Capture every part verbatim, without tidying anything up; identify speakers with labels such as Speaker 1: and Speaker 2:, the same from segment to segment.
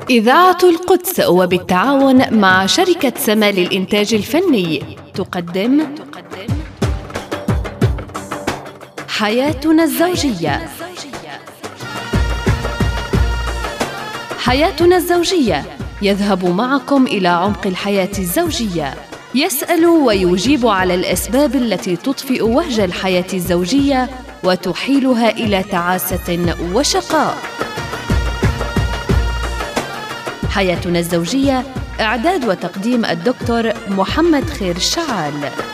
Speaker 1: إذاعة القدس وبالتعاون مع شركة سما للإنتاج الفني تقدم حياتنا الزوجية. حياتنا الزوجية يذهب معكم إلى عمق الحياة الزوجية، يسأل ويجيب على الأسباب التي تطفئ وهج الحياة الزوجية وتحيلها إلى تعاسة وشقاء. حياتنا الزوجية، إعداد وتقديم الدكتور محمد خير الشعال.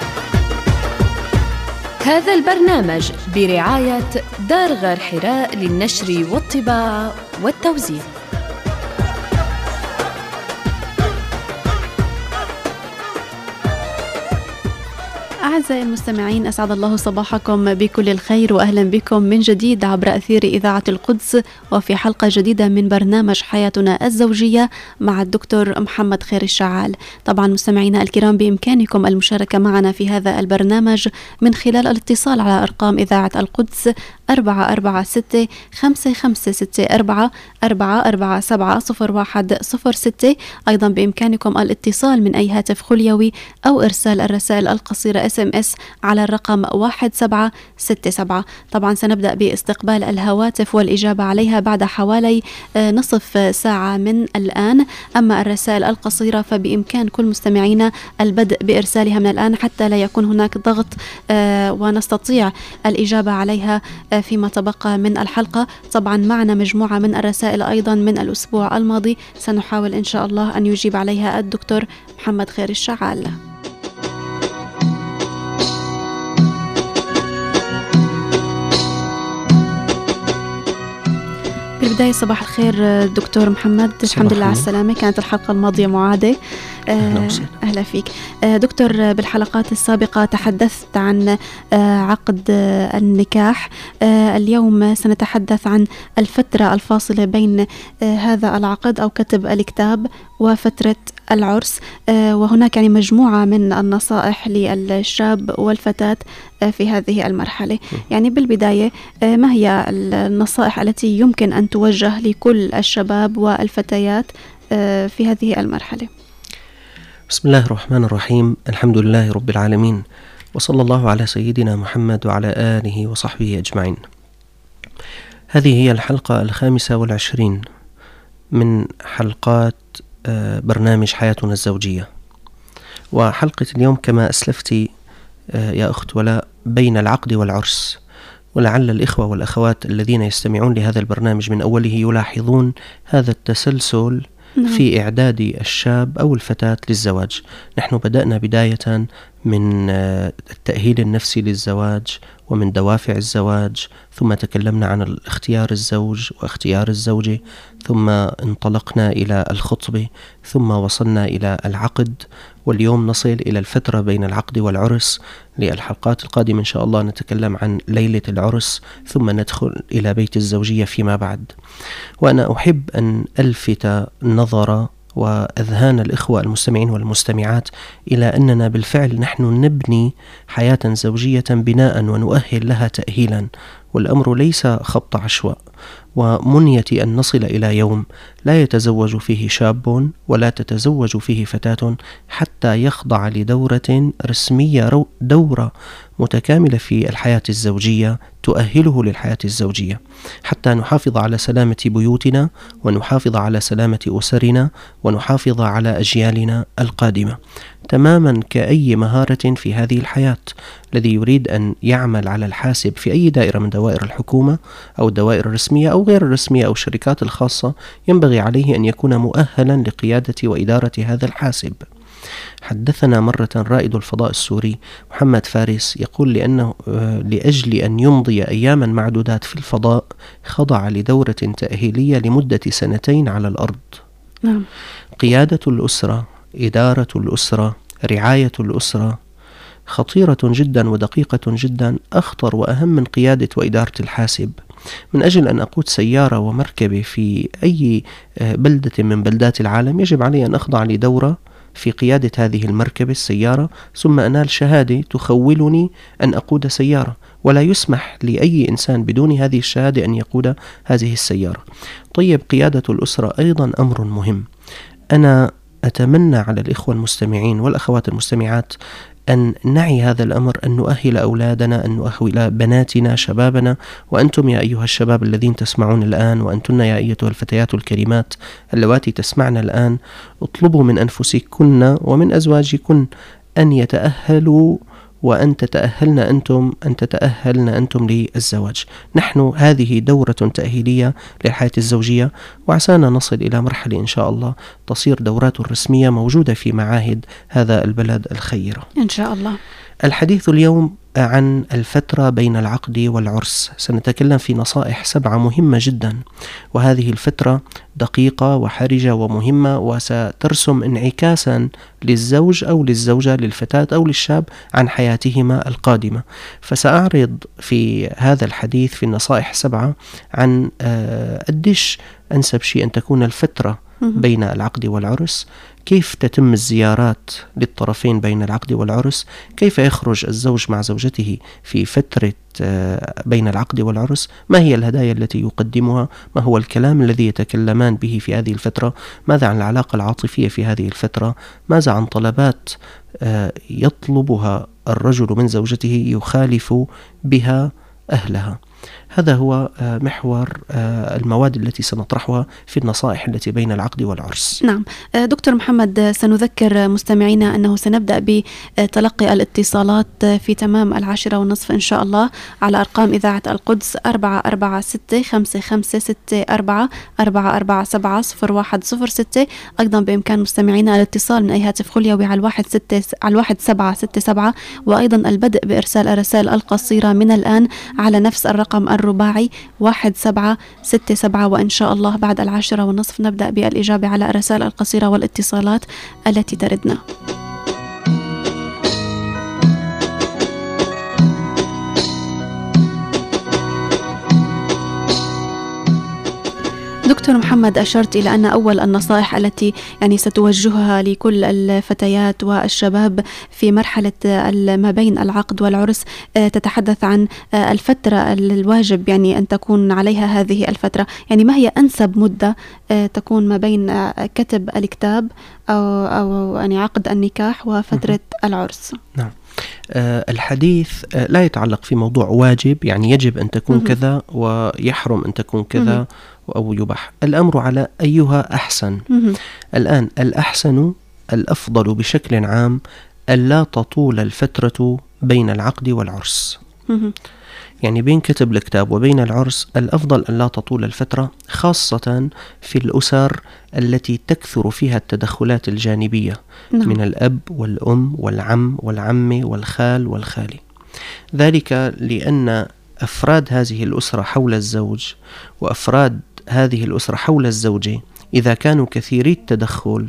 Speaker 1: هذا البرنامج برعاية دار غار حراء للنشر والطباعة والتوزيع.
Speaker 2: أعزائي المستمعين، أسعد الله صباحكم بكل الخير وأهلا بكم من جديد عبر أثير إذاعة القدس وفي حلقة جديدة من برنامج حياتنا الزوجية مع الدكتور محمد خير الشعال. طبعا مستمعينا الكرام، بإمكانكم المشاركة معنا في هذا البرنامج من خلال الاتصال على أرقام إذاعة القدس أربعة أربعة ستة خمسة خمسة ستة أربعة أربعة أربعة سبعة صفر واحد صفر ستة. أيضا بإمكانكم الاتصال من أي هاتف خليوي أو إرسال الرسائل القصيرة اس ام اس على الرقم واحد سبعة ستة سبعة. طبعا سنبدأ باستقبال الهواتف والإجابة عليها بعد حوالي نصف ساعة من الآن. أما الرسائل القصيرة فبإمكان كل مستمعينا البدء بإرسالها من الآن حتى لا يكون هناك ضغط ونستطيع الإجابة عليها فيما تبقى من الحلقة. طبعا معنا مجموعة من الرسائل أيضا من الأسبوع الماضي، سنحاول إن شاء الله أن يجيب عليها الدكتور محمد خير الشعال. في البداية صباح الخير دكتور محمد، الحمد لله على السلامة. كانت الحلقة الماضية معادة. أهلا, أهلا فيك دكتور. بالحلقات السابقة تحدثت عن عقد النكاح. اليوم سنتحدث عن الفترة الفاصلة بين هذا العقد أو كتب الكتاب وفترة العرس، وهناك يعني مجموعة من النصائح للشاب والفتاة في هذه المرحلة. يعني بالبداية، ما هي النصائح التي يمكن أن توجه لكل الشباب والفتيات في هذه المرحلة؟
Speaker 3: بسم الله الرحمن الرحيم، الحمد لله رب العالمين، وصلى الله على سيدنا محمد وعلى آله وصحبه أجمعين. هذه هي الحلقة الخامسة والعشرين من حلقات برنامج حياتنا الزوجية. وحلقة اليوم كما أسلفتي يا أخت ولاء بين العقد والعرس، ولعل الإخوة والأخوات الذين يستمعون لهذا البرنامج من أوله يلاحظون هذا التسلسل في إعداد الشاب أو الفتاة للزواج. نحن بدأنا بداية من التأهيل النفسي للزواج ومن دوافع الزواج، ثم تكلمنا عن اختيار الزوج واختيار الزوجة، ثم انطلقنا إلى الخطبة، ثم وصلنا إلى العقد، واليوم نصل إلى الفترة بين العقد والعرس. للحلقات القادمة إن شاء الله نتكلم عن ليلة العرس، ثم ندخل إلى بيت الزوجية فيما بعد. وأنا أحب أن ألفت نظر وأذهان الإخوة المستمعين والمستمعات إلى أننا بالفعل نحن نبني حياة زوجية بناء ونؤهل لها تأهيلا، والأمر ليس خبط عشواء. ومنية أن نصل إلى يوم لا يتزوج فيه شاب ولا تتزوج فيه فتاة حتى يخضع لدورة رسمية، دورة متكاملة في الحياة الزوجية تؤهله للحياة الزوجية، حتى نحافظ على سلامة بيوتنا ونحافظ على سلامة أسرنا ونحافظ على أجيالنا القادمة، تماما كأي مهارة في هذه الحياة. الذي يريد أن يعمل على الحاسب في أي دائرة من دوائر الحكومة أو الدوائر الرسمية أو غير الرسمية أو الشركات الخاصة ينبغي عليه أن يكون مؤهلا لقيادة وإدارة هذا الحاسب. حدثنا مرة رائد الفضاء السوري محمد فارس يقول لأنه لأجل أن يمضي أياما معدودات في الفضاء خضع لدورة تأهيلية لمدة سنتين على الأرض. نعم. قيادة الأسرة، إدارة الأسرة، رعاية الأسرة خطيرة جدا ودقيقة جدا، أخطر وأهم من قيادة وإدارة الحاسب. من أجل أن أقود سيارة ومركبة في أي بلدة من بلدات العالم يجب علي أن أخضع لدورة في قيادة هذه المركبة السيارة، ثم أنال شهادة تخولني أن أقود سيارة. ولا يسمح لأي إنسان بدون هذه الشهادة أن يقود هذه السيارة. طيب، قيادة الأسرة أيضا أمر مهم. أنا أتمنى على الإخوة المستمعين والأخوات المستمعات أن نعي هذا الأمر، أن نؤهل أولادنا، أن نؤهل بناتنا، شبابنا. وأنتم يا أيها الشباب الذين تسمعون الآن، وأنتن يا أيتها الفتيات الكريمات اللواتي تسمعن الآن، اطلبوا من أنفسكن ومن أزواجكن أن يتأهلوا، وأن تتأهلن أنتم أن تتأهلن أنتم للزواج. نحن هذه دورة تأهيلية للحياة الزوجية، وعسانا نصل إلى مرحلة إن شاء الله تصير دورات رسمية موجودة في معاهد هذا البلد الخيرة
Speaker 2: إن شاء الله.
Speaker 3: الحديث اليوم عن الفترة بين العقد والعرس. سنتكلم في نصائح سبعة مهمة جدا، وهذه الفترة دقيقة وحرجة ومهمة، وسترسم انعكاسا للزوج أو للزوجة، للفتاة أو للشاب، عن حياتهما القادمة. فسأعرض في هذا الحديث في النصائح سبعة عن قديش أنسب شيء أن تكون الفترة بين العقد والعرس، كيف تتم الزيارات للطرفين بين العقد والعرس، كيف يخرج الزوج مع زوجته في فترة بين العقد والعرس، ما هي الهدايا التي يقدمها، ما هو الكلام الذي يتكلمان به في هذه الفترة، ماذا عن العلاقة العاطفية في هذه الفترة، ماذا عن طلبات يطلبها الرجل من زوجته يخالف بها أهلها. هذا هو محور المواد التي سنطرحها في النصائح التي بين العقد والعرس.
Speaker 2: نعم دكتور محمد، سنذكر مستمعينا أنه سنبدأ بتلقي الاتصالات في تمام العاشرة والنصف إن شاء الله على أرقام إذاعة القدس أربعة أربعة ستة خمسة خمسة ستة أربعة أربعة أربعة سبعة صفر واحد صفر ستة. أيضا بإمكان مستمعينا الاتصال من أي هاتف خليوي على الواحد ستة على الواحد سبعة ستة سبعة، وأيضا البدء بإرسال الرسائل القصيرة من الآن على نفس الرقم الرباعي واحد سبعة ستة سبعة. وإن شاء الله بعد العاشرة والنصف نبدأ بالإجابة على الرسائل القصيرة والاتصالات التي تردنا. دكتور محمد، أشرت إلى أن أول النصائح التي يعني ستوجهها لكل الفتيات والشباب في مرحلة ما بين العقد والعرس تتحدث عن الفترة الواجب يعني أن تكون عليها هذه الفترة، يعني ما هي أنسب مدة تكون ما بين كتب الكتاب أو, أو يعني عقد النكاح وفترة العرس؟
Speaker 3: نعم. أه الحديث أه لا يتعلق في موضوع واجب، يعني يجب أن تكون مه. كذا ويحرم أن تكون كذا مه. أو يباح. الأمر على أيها أحسن. مه. الآن الأحسن الأفضل بشكل عام ألا تطول الفترة بين العقد والعرس. مه. يعني بين كتب الكتاب وبين العرس الأفضل أن لا تطول الفترة، خاصة في الأسر التي تكثر فيها التدخلات الجانبية نعم. من الأب والأم والعم والعمة والخال والخالي. ذلك لأن أفراد هذه الأسرة حول الزوج وأفراد هذه الأسرة حول الزوجة إذا كانوا كثيري التدخل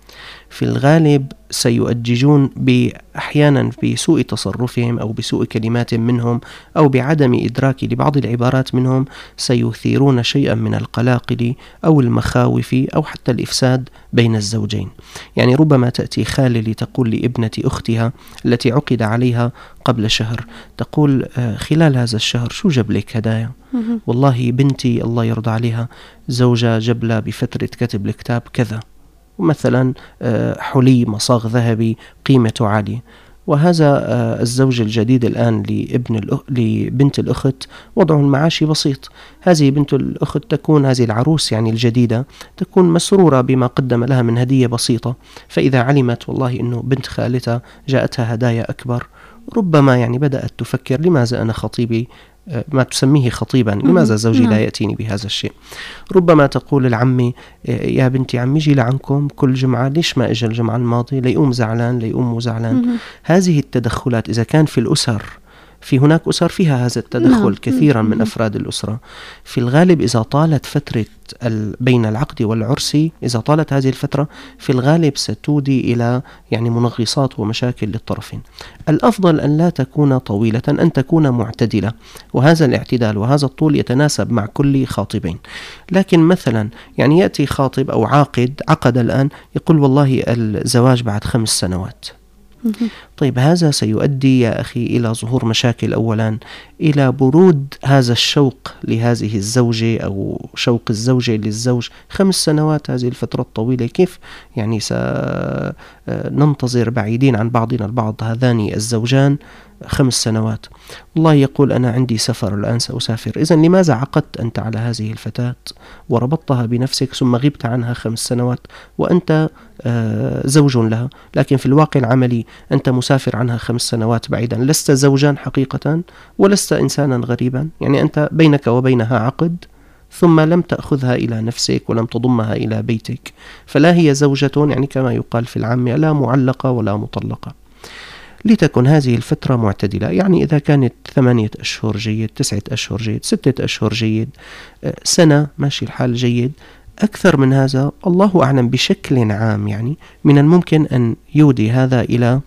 Speaker 3: في الغالب سيؤججون أحيانا بسوء تصرفهم أو بسوء كلمات منهم أو بعدم إدراك لبعض العبارات منهم، سيثيرون شيئا من القلاقل أو المخاوف أو حتى الإفساد بين الزوجين. يعني ربما تأتي خالة لتقول لابنة أختها التي عقد عليها قبل شهر، تقول خلال هذا الشهر شو جاب لك هدايا؟ والله بنتي الله يرضى عليها زوجها جاب لها بفترة كتب الكتاب كذا، ومثلا حلي مصاغ ذهبي قيمته عالية. وهذا الزوج الجديد الآن لابن الأخ... لبنت الأخت وضعه المعاشي بسيط. هذه بنت الأخت تكون هذه العروس يعني الجديدة تكون مسرورة بما قدم لها من هدية بسيطة، فإذا علمت والله إنه بنت خالتها جاءتها هدايا أكبر، ربما يعني بدأت تفكر لماذا أنا خطيبي ما تسميه خطيبا، لماذا زوجي لا يأتيني بهذا الشيء؟ ربما تقول العمي يا بنتي عمي جي لعنكم كل جمعة، ليش ما إجا الجمعة الماضية؟ ليقوم زعلان ليقوم زعلان. هذه التدخلات إذا كان في الأسر، في هناك أسر فيها هذا التدخل كثيرا من أفراد الأسرة، في الغالب إذا طالت فترة بين العقد والعرس، إذا طالت هذه الفترة في الغالب ستودي إلى يعني منغصات ومشاكل للطرفين. الأفضل أن لا تكون طويلة، أن تكون معتدلة، وهذا الاعتدال وهذا الطول يتناسب مع كل خاطبين. لكن مثلا يعني يأتي خاطب أو عاقد عقد الآن يقول والله الزواج بعد خمس سنوات، طيب هذا سيؤدي يا أخي إلى ظهور مشاكل. أولا إلى برود هذا الشوق لهذه الزوجة أو شوق الزوجة للزوج. خمس سنوات هذه الفترة الطويلة، كيف يعني سننتظر بعيدين عن بعضنا البعض هذان الزوجان خمس سنوات؟ الله يقول أنا عندي سفر الآن سأسافر. إذن لماذا عقدت أنت على هذه الفتاة وربطتها بنفسك ثم غبت عنها خمس سنوات وأنت زوج لها، لكن في الواقع العملي أنت مسافر عنها خمس سنوات بعيدا، لست زوجا حقيقة ولست إنسانا غريبا. يعني أنت بينك وبينها عقد ثم لم تأخذها إلى نفسك ولم تضمها إلى بيتك، فلا هي زوجة يعني كما يقال في العامية، لا معلقة ولا مطلقة. لتكن هذه الفترة معتدلة، يعني إذا كانت ثمانية أشهر جيد، تسعة أشهر جيد، ستة أشهر جيد، سنة ماشي الحال جيد. أكثر من هذا الله أعلم بشكل عام يعني من الممكن أن يودي هذا إلى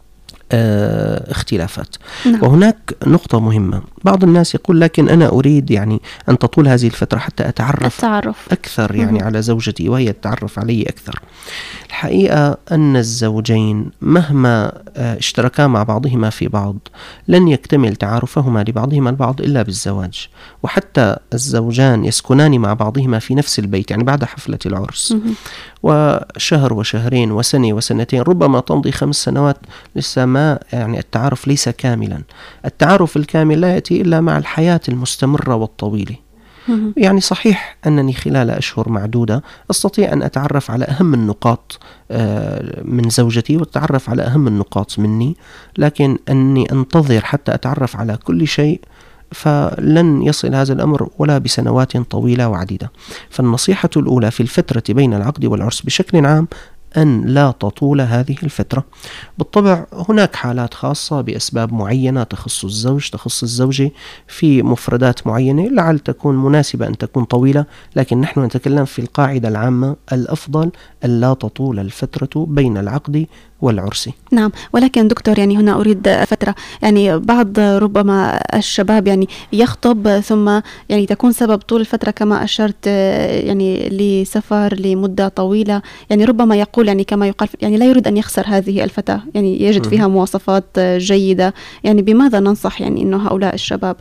Speaker 3: اه اختلافات. نعم. وهناك نقطة مهمة، بعض الناس يقول لكن أنا أريد يعني أن تطول هذه الفترة حتى أتعرف
Speaker 2: التعرف.
Speaker 3: أكثر يعني على زوجتي وهي تتعرف علي أكثر. الحقيقة أن الزوجين مهما اشتركا مع بعضهما في بعض لن يكتمل تعارفهما لبعضهما البعض إلا بالزواج. وحتى الزوجان يسكنان مع بعضهما في نفس البيت يعني بعد حفلة العرس وشهر وشهرين وسنة وسنتين، ربما تمضي خمس سنوات لسه ما يعني التعارف ليس كاملا. التعارف الكامل لا يأتي إلا مع الحياة المستمرة والطويلة. يعني صحيح أنني خلال أشهر معدودة أستطيع أن أتعرف على أهم النقاط من زوجتي وأتعرف على أهم النقاط مني، لكن أني أنتظر حتى أتعرف على كل شيء فلن يصل هذا الأمر ولا بسنوات طويلة وعديدة. فالنصيحة الأولى في الفترة بين العقد والعرس بشكل عام أن لا تطول هذه الفترة. بالطبع هناك حالات خاصة بأسباب معينة تخص الزوج تخص الزوجة في مفردات معينة لعل تكون مناسبة أن تكون طويلة، لكن نحن نتكلم في القاعدة العامة الأفضل أن لا تطول الفترة بين العقد والعرس.
Speaker 2: نعم، ولكن دكتور يعني هنا أريد فترة، يعني بعض ربما الشباب يعني يخطب ثم يعني تكون سبب طول الفترة كما أشرت يعني لسفر لمدة طويلة، يعني ربما يقول يعني كما يقال يعني لا يريد أن يخسر هذه الفتاة، يعني يجد فيها مواصفات جيدة. يعني بماذا ننصح يعني إنه هؤلاء الشباب؟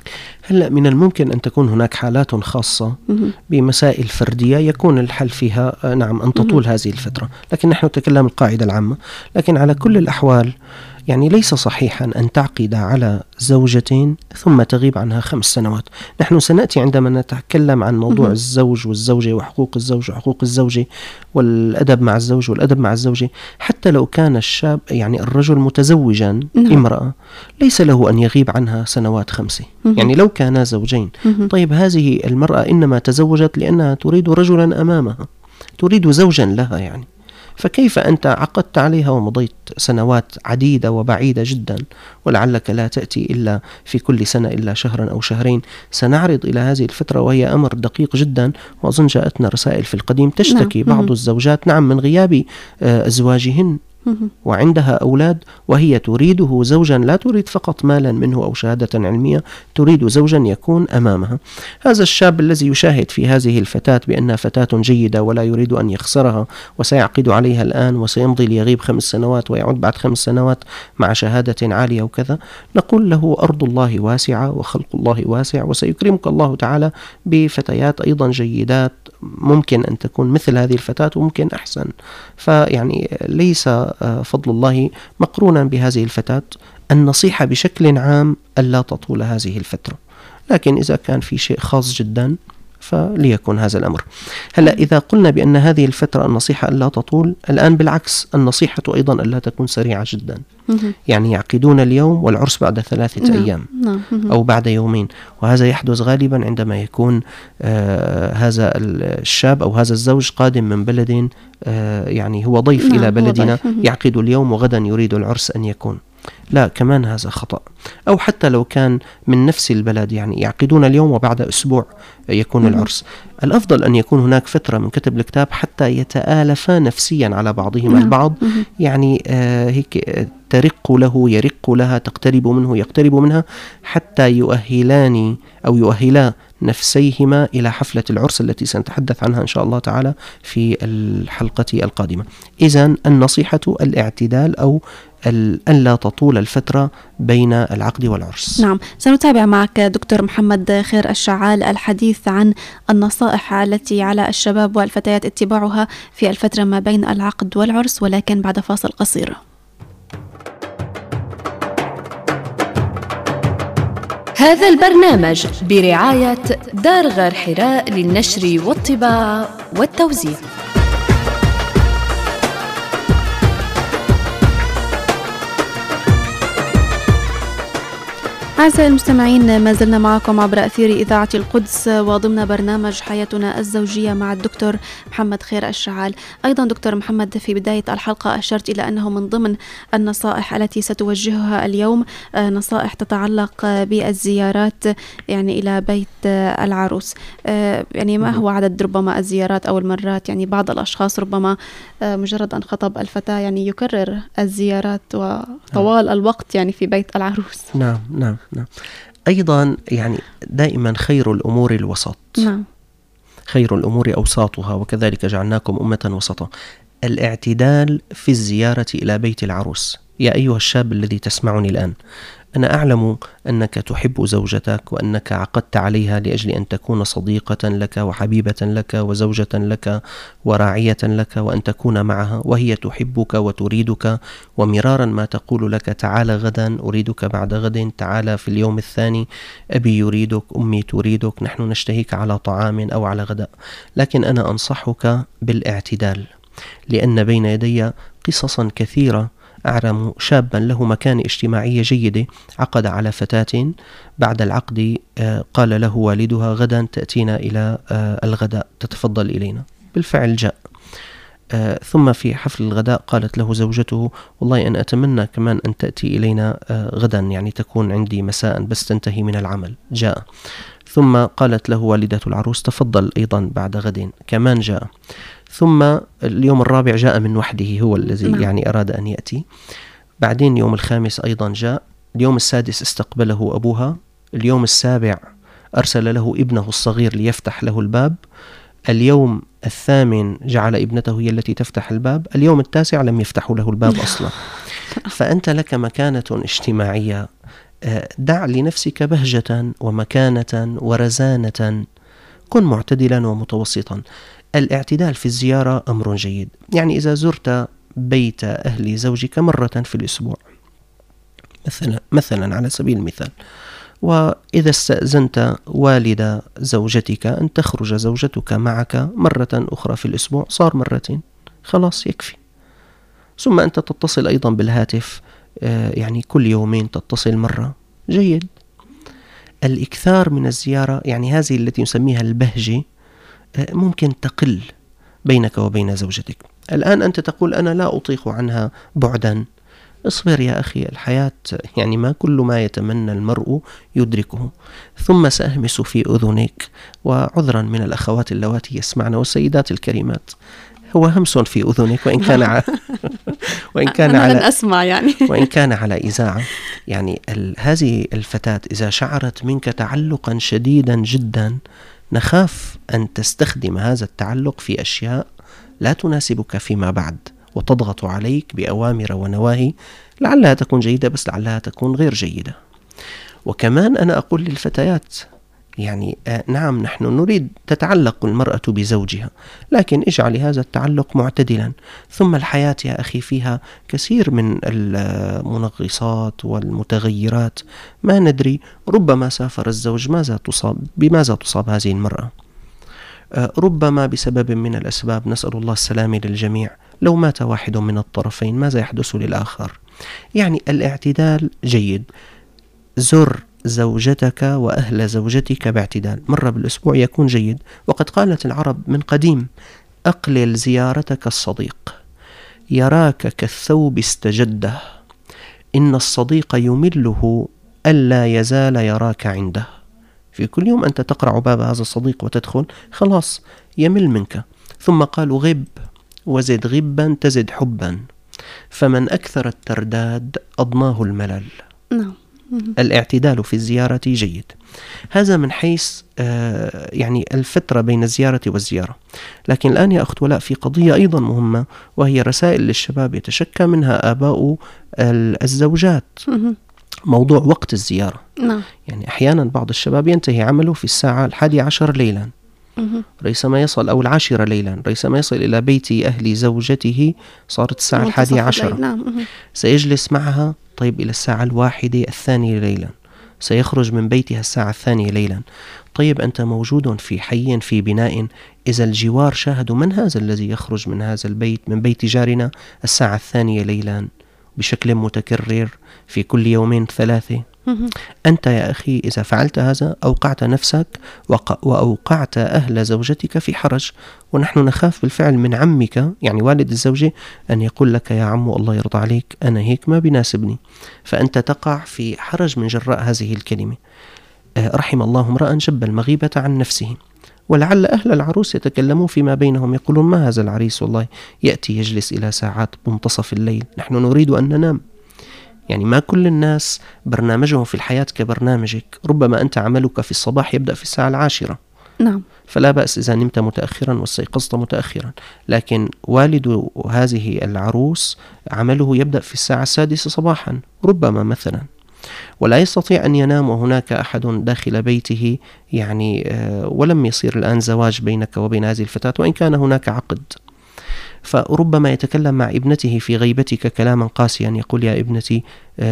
Speaker 3: هلأ من الممكن أن تكون هناك حالات خاصة بمسائل فردية يكون الحل فيها نعم أن تطول هذه الفترة، لكن نحن نتكلم القاعدة العامة. لكن على كل الأحوال يعني ليس صحيحا أن تعقد على زوجتين ثم تغيب عنها خمس سنوات. نحن سنأتي عندما نتكلم عن موضوع م- الزوج والزوجة وحقوق الزوج وحقوق الزوجة والأدب مع الزوج والأدب مع الزوجة. حتى لو كان الشاب يعني الرجل متزوجا م- امرأة ليس له أن يغيب عنها سنوات خمسة. م- يعني لو كانا زوجين م- طيب هذه المرأة إنما تزوجت لأنها تريد رجلا أمامها، تريد زوجا لها يعني، فكيف أنت عقدت عليها ومضيت سنوات عديدة وبعيدة جدا ولعلك لا تأتي إلا في كل سنة إلا شهرا أو شهرين؟ سنعرض إلى هذه الفترة وهي أمر دقيق جدا، وأظن جاءتنا رسائل في القديم تشتكي نعم. بعض الزوجات نعم من غياب أزواجهن وعندها أولاد وهي تريده زوجا، لا تريد فقط مالا منه أو شهادة علمية، تريد زوجا يكون أمامها. هذا الشاب الذي يشاهد في هذه الفتاة بأنها فتاة جيدة ولا يريد أن يخسرها وسيعقد عليها الآن وسيمضي ليغيب خمس سنوات ويعود بعد خمس سنوات مع شهادة عالية وكذا، نقول له أرض الله واسعة وخلق الله واسع وسيكرمك الله تعالى بفتيات أيضا جيدات ممكن أن تكون مثل هذه الفتاة وممكن أحسن. فيعني ليس فضل الله مقرونا بهذه الفتاة. النصيحة بشكل عام ألا تطول هذه الفترة، لكن إذا كان في شيء خاص جدا فليكن هذا الأمر. هلأ إذا قلنا بأن هذه الفترة النصيحة ألا تطول، الآن بالعكس النصيحة أيضا ألا تكون سريعة جدا. يعني يعقدون اليوم والعرس بعد ثلاثة أيام أو بعد يومين، وهذا يحدث غالبا عندما يكون آه هذا الشاب أو هذا الزوج قادم من بلد آه يعني هو ضيف نعم إلى بلدنا، يعقد اليوم وغدا يريد العرس أن يكون. لا، كمان هذا خطأ. أو حتى لو كان من نفس البلد يعني يعقدون اليوم وبعد أسبوع يكون العرس. الأفضل أن يكون هناك فترة من كتب الكتاب حتى يتآلفا نفسيا على بعضهما البعض، يعني آه هيك ترق له يرق لها، تقترب منه يقترب منها، حتى يؤهلان أو يؤهلا نفسيهما إلى حفلة العرس التي سنتحدث عنها إن شاء الله تعالى في الحلقة القادمة. إذن النصيحة الاعتدال أو أن لا تطول الفترة بين العقد والعرس.
Speaker 2: نعم، سنتابع معك دكتور محمد خير الشعال الحديث عن النصائح التي على الشباب والفتيات اتباعها في الفترة ما بين العقد والعرس، ولكن بعد فاصل قصير.
Speaker 1: هذا البرنامج برعاية دار غار حراء للنشر والطباعة والتوزيع.
Speaker 2: أعزائي المستمعين، ما زلنا معكم عبر أثير إذاعة القدس وضمن برنامج حياتنا الزوجية مع الدكتور محمد خير الشعال. أيضا دكتور محمد، في بداية الحلقة أشرت إلى أنه من ضمن النصائح التي ستوجهها اليوم نصائح تتعلق بالزيارات يعني إلى بيت العروس. يعني ما هو عدد ربما الزيارات أو المرات؟ يعني بعض الأشخاص ربما مجرد أن خطب الفتاة يعني يكرر الزيارات وطوال الوقت يعني في بيت العروس.
Speaker 3: نعم نعم نعم. أيضا يعني دائما خير الأمور الوسط.
Speaker 2: نعم.
Speaker 3: خير الأمور أوساطها وكذلك جعلناكم أمة وسطا. الاعتدال في الزيارة إلى بيت العروس. يا أيها الشاب الذي تسمعني الآن، أنا أعلم أنك تحب زوجتك وأنك عقدت عليها لأجل أن تكون صديقة لك وحبيبة لك وزوجة لك وراعية لك، وأن تكون معها وهي تحبك وتريدك، ومرارا ما تقول لك تعال غدا، أريدك بعد غد، تعال في اليوم الثاني، أبي يريدك، أمي تريدك، نحن نشتهيك على طعام أو على غداء. لكن أنا أنصحك بالاعتدال، لأن بين يدي قصصا كثيرة. أعلم شابا له مكانة اجتماعية جيدة عقد على فتاة، بعد العقد قال له والدها غدا تأتينا إلى الغداء، تتفضل إلينا. بالفعل جاء، ثم في حفل الغداء قالت له زوجته والله أنا أتمنى كمان أن تأتي إلينا غدا، يعني تكون عندي مساء بس تنتهي من العمل. جاء، ثم قالت له والدة العروس تفضل أيضا بعد غد، كمان جاء. ثم اليوم الرابع جاء من وحده، هو الذي يعني أراد أن يأتي. بعدين يوم الخامس أيضا جاء. اليوم السادس استقبله أبوها. اليوم السابع أرسل له ابنه الصغير ليفتح له الباب. اليوم الثامن جعل ابنته هي التي تفتح الباب. اليوم التاسع لم يفتحوا له الباب أصلا. فأنت لك مكانة اجتماعية، دع لنفسك بهجة ومكانة ورزانة، كن معتدلا ومتوسطا. الاعتدال في الزيارة أمر جيد، يعني إذا زرت بيت أهل زوجك مرة في الأسبوع مثلا مثلا على سبيل المثال، وإذا استأذنت والد زوجتك أن تخرج زوجتك معك مرة أخرى في الأسبوع، صار مرتين، خلاص يكفي. ثم أنت تتصل أيضا بالهاتف، يعني كل يومين تتصل مرة، جيد. الإكثار من الزيارة يعني هذه التي نسميها البهجة ممكن تقل بينك وبين زوجتك. الآن أنت تقول أنا لا أطيق عنها بعدا، اصبر يا أخي، الحياة يعني ما كل ما يتمنى المرء يدركه. ثم سأهمس في أذنك، وعذرا من الأخوات اللواتي يسمعن والسيدات الكريمات، هو همس في أذنك وإن كان على وإن كان على
Speaker 2: أسمع يعني
Speaker 3: وإن كان على إذاعة. يعني هذه الفتاة إذا شعرت منك تعلقا شديدا جدا، نخاف أن تستخدم هذا التعلق في أشياء لا تناسبك فيما بعد، وتضغط عليك بأوامر ونواهي لعلها تكون جيدة بس لعلها تكون غير جيدة. وكمان أنا أقول للفتيات يعني آه نعم نحن نريد تتعلق المرأة بزوجها، لكن اجعل هذا التعلق معتدلا. ثم الحياة يا أخي فيها كثير من المنغصات والمتغيرات، ما ندري، ربما سافر الزوج، ماذا تصاب بماذا تصاب هذه المرأة؟ آه ربما بسبب من الأسباب، نسأل الله السلامة للجميع، لو مات واحد من الطرفين ماذا يحدث للآخر؟ يعني الاعتدال جيد. زر زوجتك وأهل زوجتك باعتدال، مرة بالأسبوع يكون جيد. وقد قالت العرب من قديم أقلل زيارتك الصديق، يراك كالثوب استجده، إن الصديق يمله ألا يزال يراك عنده. في كل يوم أنت تقرع باب هذا الصديق وتدخل، خلاص يمل منك. ثم قالوا غب وزد غبا تزد حبا، فمن أكثر الترداد أضناه الملل.
Speaker 2: نعم.
Speaker 3: الاعتدال في الزيارة جيد. هذا من حيث يعني الفترة بين الزيارة والزيارة. لكن الآن يا أخت ولاء في قضية أيضا مهمة، وهي رسائل للشباب يتشكى منها آباء الزوجات، موضوع وقت الزيارة.
Speaker 2: نعم.
Speaker 3: يعني أحيانا بعض الشباب ينتهي عمله في الساعة الحادية عشر ليلا، ريثما يصل أو العاشرة ليلا، ريثما يصل إلى بيت أهل زوجته صارت الساعة الحادية عشر.
Speaker 2: نعم.
Speaker 3: سيجلس معها طيب إلى الساعة الواحدة الثانية ليلا، سيخرج من بيتها الساعة الثانية ليلا. طيب أنت موجود في حي في بناء، إذا الجوار شاهدوا من هذا الذي يخرج من هذا البيت من بيت جارنا الساعة الثانية ليلا بشكل متكرر في كل يومين ثلاثة، أنت يا أخي إذا فعلت هذا أوقعت نفسك وأوقعت أهل زوجتك في حرج. ونحن نخاف بالفعل من عمك، يعني والد الزوجة، أن يقول لك يا عمو الله يرضى عليك أنا هيك ما بيناسبني، فأنت تقع في حرج من جراء هذه الكلمة. رحم الله امرأ جب المغيبة عن نفسه. ولعل أهل العروس يتكلمون فيما بينهم يقولون ما هذا العريس والله يأتي يجلس إلى ساعات منتصف الليل، نحن نريد أن ننام. يعني ما كل الناس برنامجهم في الحياة كبرنامجك، ربما أنت عملك في الصباح يبدأ في الساعة العاشرة.
Speaker 2: نعم.
Speaker 3: فلا بأس إذا نمت متأخرا واستيقظت متأخرا، لكن والد هذه العروس عمله يبدأ في الساعة السادسة صباحا ربما مثلا، ولا يستطيع أن ينام وهناك أحد داخل بيته، يعني ولم يصير الآن زواج بينك وبين هذه الفتاة وإن كان هناك عقد. فربما يتكلم مع ابنته في غيبتك كلاما قاسيا، يقول يا ابنتي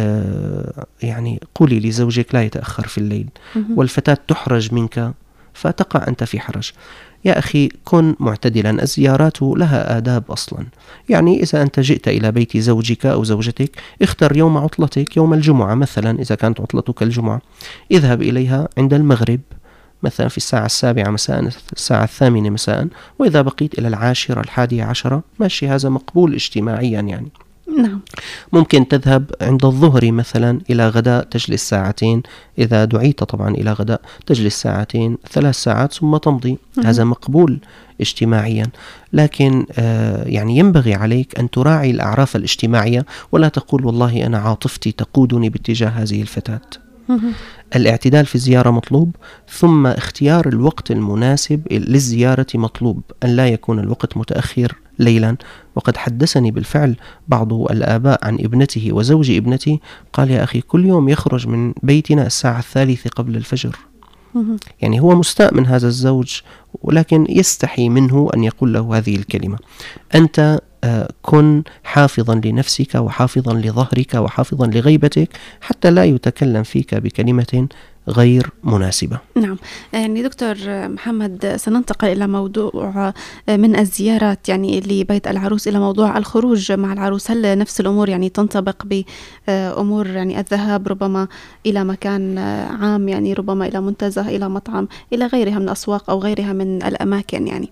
Speaker 3: آه يعني قولي لزوجك لا يتأخر في الليل، والفتاة تحرج منك فتقع أنت في حرج. يا أخي كن معتدلا، الزيارات لها آداب أصلا. يعني إذا أنت جئت إلى بيت زوجك أو زوجتك اختر يوم عطلتك، يوم الجمعة مثلا إذا كانت عطلتك الجمعة، اذهب إليها عند المغرب مثلا في الساعة السابعة مساء، الساعة الثامنة مساء، وإذا بقيت إلى العاشرة الحادية عشرة ماشي، هذا مقبول اجتماعيا يعني.
Speaker 2: نعم.
Speaker 3: ممكن تذهب عند الظهر مثلا إلى غداء تجلس ساعتين، إذا دعيت طبعا إلى غداء تجلس ساعتين ثلاث ساعات ثم تمضي، هذا مقبول اجتماعيا. لكن آه يعني ينبغي عليك أن تراعي الأعراف الاجتماعية، ولا تقول والله أنا عاطفتي تقودني باتجاه هذه الفتاة. الاعتدال في الزيارة مطلوب، ثم اختيار الوقت المناسب للزيارة مطلوب، أن لا يكون الوقت متأخر ليلا. وقد حدثني بالفعل بعض الآباء عن ابنته وزوج ابنتي، قال يا أخي كل يوم يخرج من بيتنا الساعة الثالثة قبل الفجر. يعني هو مستاء من هذا الزوج، ولكن يستحي منه أن يقول له هذه الكلمة. أنت كن حافظا لنفسك وحافظا لظهرك وحافظا لغيبتك حتى لا يتكلم فيك بكلمة غير مناسبة.
Speaker 2: نعم. يعني دكتور محمد، سننتقل إلى موضوع من الزيارات يعني لبيت العروس إلى موضوع الخروج مع العروس. هل نفس الأمور يعني تنطبق بأمور يعني الذهاب ربما إلى مكان عام، يعني ربما إلى منتزه، إلى مطعم، إلى غيرها من الأسواق أو غيرها من الأماكن يعني؟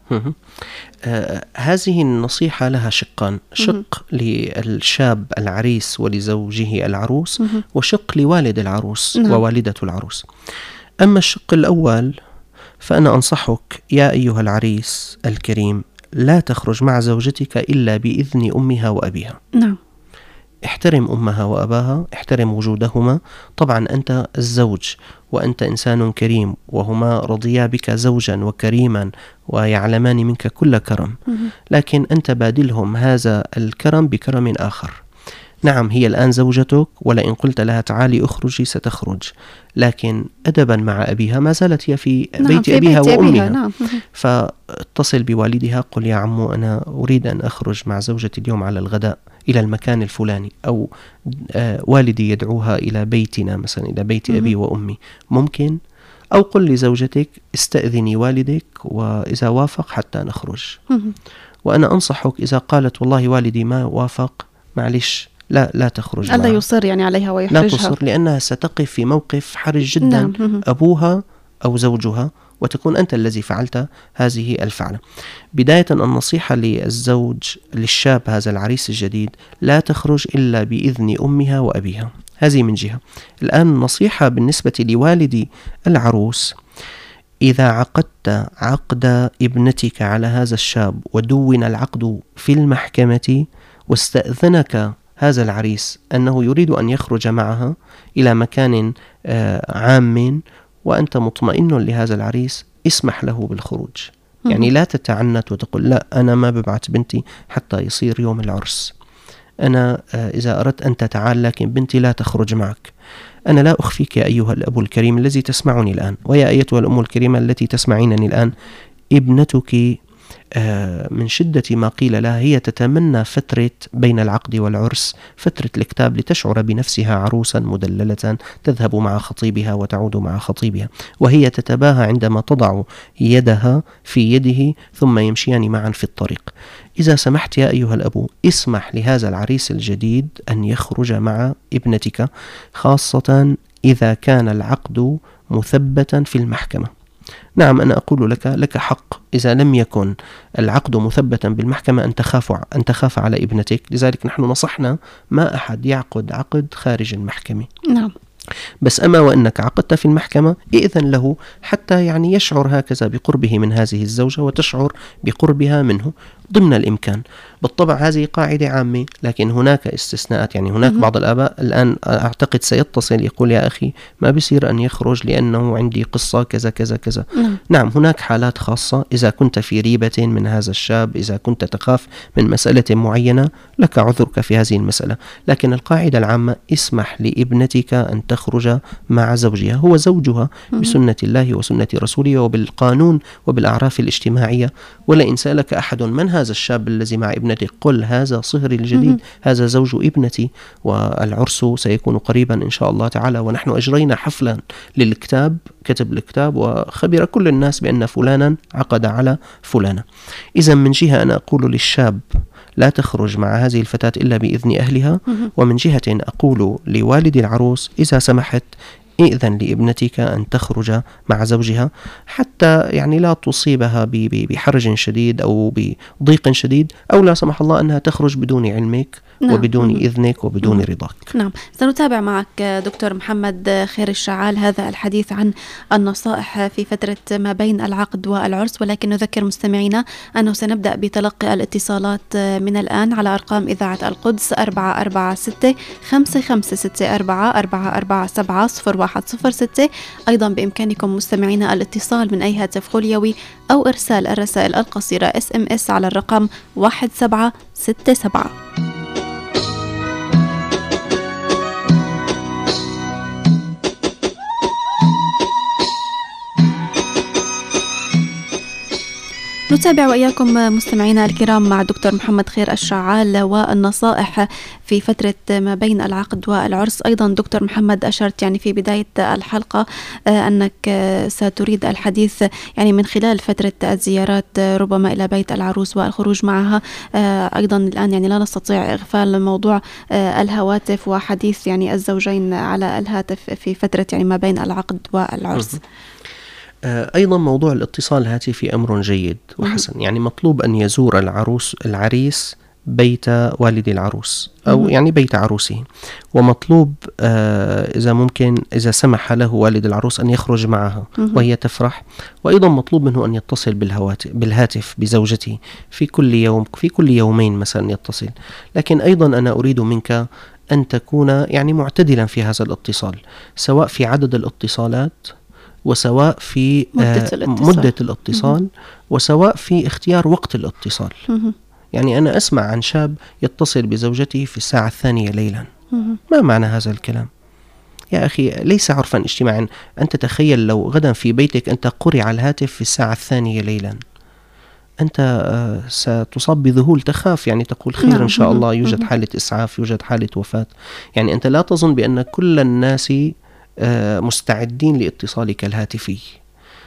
Speaker 3: آه هذه النصيحة لها شقان، شق للشاب العريس ولزوجه العروس، وشق لوالد العروس
Speaker 2: نعم.
Speaker 3: ووالدة العروس. أما الشق الأول فأنا أنصحك يا أيها العريس الكريم لا تخرج مع زوجتك إلا بإذن أمها وأبيها.
Speaker 2: نعم.
Speaker 3: احترم أمها وأباها، احترم وجودهما. طبعا أنت الزوج وأنت إنسان كريم، وهما رضيا بك زوجا وكريما ويعلمان منك كل كرم، لكن أنت بادلهم هذا الكرم بكرم آخر. نعم هي الآن زوجتك، ولئن قلت لها تعالي أخرجي ستخرج، لكن أدبا مع أبيها ما زالت هي في
Speaker 2: نعم
Speaker 3: بيت
Speaker 2: في
Speaker 3: أبيها
Speaker 2: بيت
Speaker 3: وأمها.
Speaker 2: نعم.
Speaker 3: فاتصل بوالدها، قل يا عمو أنا أريد أن أخرج مع زوجتي اليوم على الغداء إلى المكان الفلاني، أو آه والدي يدعوها إلى بيتنا مثلا إلى بيت أبي وأمي، ممكن؟ أو قل لزوجتك استأذني والدك وإذا وافق حتى نخرج. وأنا أنصحك إذا قالت والله والدي ما وافق معلش لا لا تخرج،
Speaker 2: ألا يصر يعني عليها ويحرجها،
Speaker 3: لا تصر، لأنها ستقف في موقف حرج جدا.
Speaker 2: نعم.
Speaker 3: أبوها أو زوجها، وتكون أنت الذي فعلت هذه الفعلة. بداية النصيحة للزوج للشاب هذا العريس الجديد، لا تخرج إلا بإذن أمها وأبيها. هذه من جهة. الآن نصيحة بالنسبة لوالد العروس: إذا عقدت عقد ابنتك على هذا الشاب ودون العقد في المحكمة واستأذنك هذا العريس أنه يريد أن يخرج معها إلى مكان عام وأنت مطمئن لهذا العريس، اسمح له بالخروج. يعني لا تتعنت وتقول لا أنا ما ببعت بنتي حتى يصير يوم العرس، أنا إذا أردت أن تتعال لكن بنتي لا تخرج معك. أنا لا أخفيك يا أيها الأب الكريم الذي تسمعني الآن، ويا أيتها الأم الكريمة التي تسمعينني الآن، ابنتك من شدة ما قيل لها هي تتمنى فترة بين العقد والعرس، فترة الكتاب، لتشعر بنفسها عروسا مدللة تذهب مع خطيبها وتعود مع خطيبها، وهي تتباهى عندما تضع يدها في يده ثم يمشيان معا في الطريق. إذا سمحت يا أيها الأب، اسمح لهذا العريس الجديد أن يخرج مع ابنتك، خاصة إذا كان العقد مثبتا في المحكمة. نعم، أنا أقول لك لك حق إذا لم يكن العقد مثبتا بالمحكمة أن تخاف أن تخاف على ابنتك. لذلك نحن نصحنا ما أحد يعقد عقد خارج المحكمة.
Speaker 2: نعم.
Speaker 3: بس أما وأنك عقدت في المحكمة، إذن له حتى يعني يشعر هكذا بقربه من هذه الزوجة وتشعر بقربها منه ضمن الإمكان. بالطبع هذه قاعدة عامة، لكن هناك استثناءات. يعني هناك م- بعض الآباء الآن أعتقد سيتصل يقول يا أخي ما بيصير أن يخرج لأنه عندي قصة كذا كذا كذا. م- نعم، هناك حالات خاصة. إذا كنت في ريبة من هذا الشاب، إذا كنت تخاف من مسألة معينة، لك عذرك في هذه المسألة. لكن القاعدة العامة: اسمح لابنتك أن تخرج مع زوجها، هو زوجها بسنة الله وسنة رسوله وبالقانون وبالأعراف الاجتماعية. ولئن سألك أحد من هذا الشاب الذي مع ابنتك، قل هذا صهري الجديد، هذا زوج ابنتي، والعرس سيكون قريبا إن شاء الله تعالى. ونحن أجرينا حفلا للكتاب، كتب الكتاب وخبر كل الناس بأن فلانا عقد على فلانة. إذا من جهة أنا أقول للشاب لا تخرج مع هذه الفتاة إلا بإذن أهلها، ومن جهة أقول لوالد العروس إذا سمحت إذن لابنتك أن تخرج مع زوجها، حتى يعني لا تصيبها بحرج شديد أو بضيق شديد، أو لا سمح الله أنها تخرج بدون علمك. نعم. وبدون إذنك وبدون رضاك.
Speaker 2: نعم. سنتابع معك دكتور محمد خير الشعال هذا الحديث عن النصائح في فترة ما بين العقد والعرس، ولكن نذكر مستمعينا أنه سنبدأ بتلقي الاتصالات من الآن على أرقام إذاعة القدس أربعة أربعة ستة خمسة خمسة ستة أربعة أربعة أربعة سبعة صفر واحد صفر ستة. أيضا بإمكانكم مستمعينا الاتصال من أي هاتف خليوي أو إرسال الرسائل القصيرة إس إم إس على الرقم واحد سبعة ستة سبعة. نتابع وإياكم مستمعينا الكرام مع دكتور محمد خير الشعال والنصائح في فترة ما بين العقد والعرس. أيضا دكتور محمد أشرت يعني في بداية الحلقة أنك ستريد الحديث يعني من خلال فترة الزيارات ربما إلى بيت العروس والخروج معها. أيضا الآن يعني لا نستطيع إغفال موضوع الهواتف وحديث يعني الزوجين على الهاتف في فترة يعني ما بين العقد والعرس.
Speaker 3: أيضا موضوع الاتصال الهاتفي أمر جيد وحسن. يعني مطلوب أن يزور العروس العريس بيت والد العروس أو يعني بيت عروسه، ومطلوب إذا ممكن إذا سمح له والد العروس أن يخرج معها وهي تفرح. وأيضا مطلوب منه أن يتصل بالهاتف بزوجته في كل يوم، في كل يومين مثلا يتصل. لكن أيضا أنا أريد منك أن تكون يعني معتدلا في هذا الاتصال، سواء في عدد الاتصالات وسواء في
Speaker 2: مدة الاتصال,
Speaker 3: مدة الاتصال وسواء في اختيار وقت الاتصال. يعني أنا أسمع عن شاب يتصل بزوجته في الساعة الثانية ليلا. ما معنى هذا الكلام؟ يا أخي ليس عرفا اجتماعا. أنت تخيل لو غدا في بيتك أنت قرع الهاتف في الساعة الثانية ليلا، أنت ستصاب بذهول، تخاف يعني تقول خير إن شاء الله، يوجد حالة إسعاف، يوجد حالة وفاة. يعني أنت لا تظن بأن كل الناس مستعدين لاتصالك الهاتفي.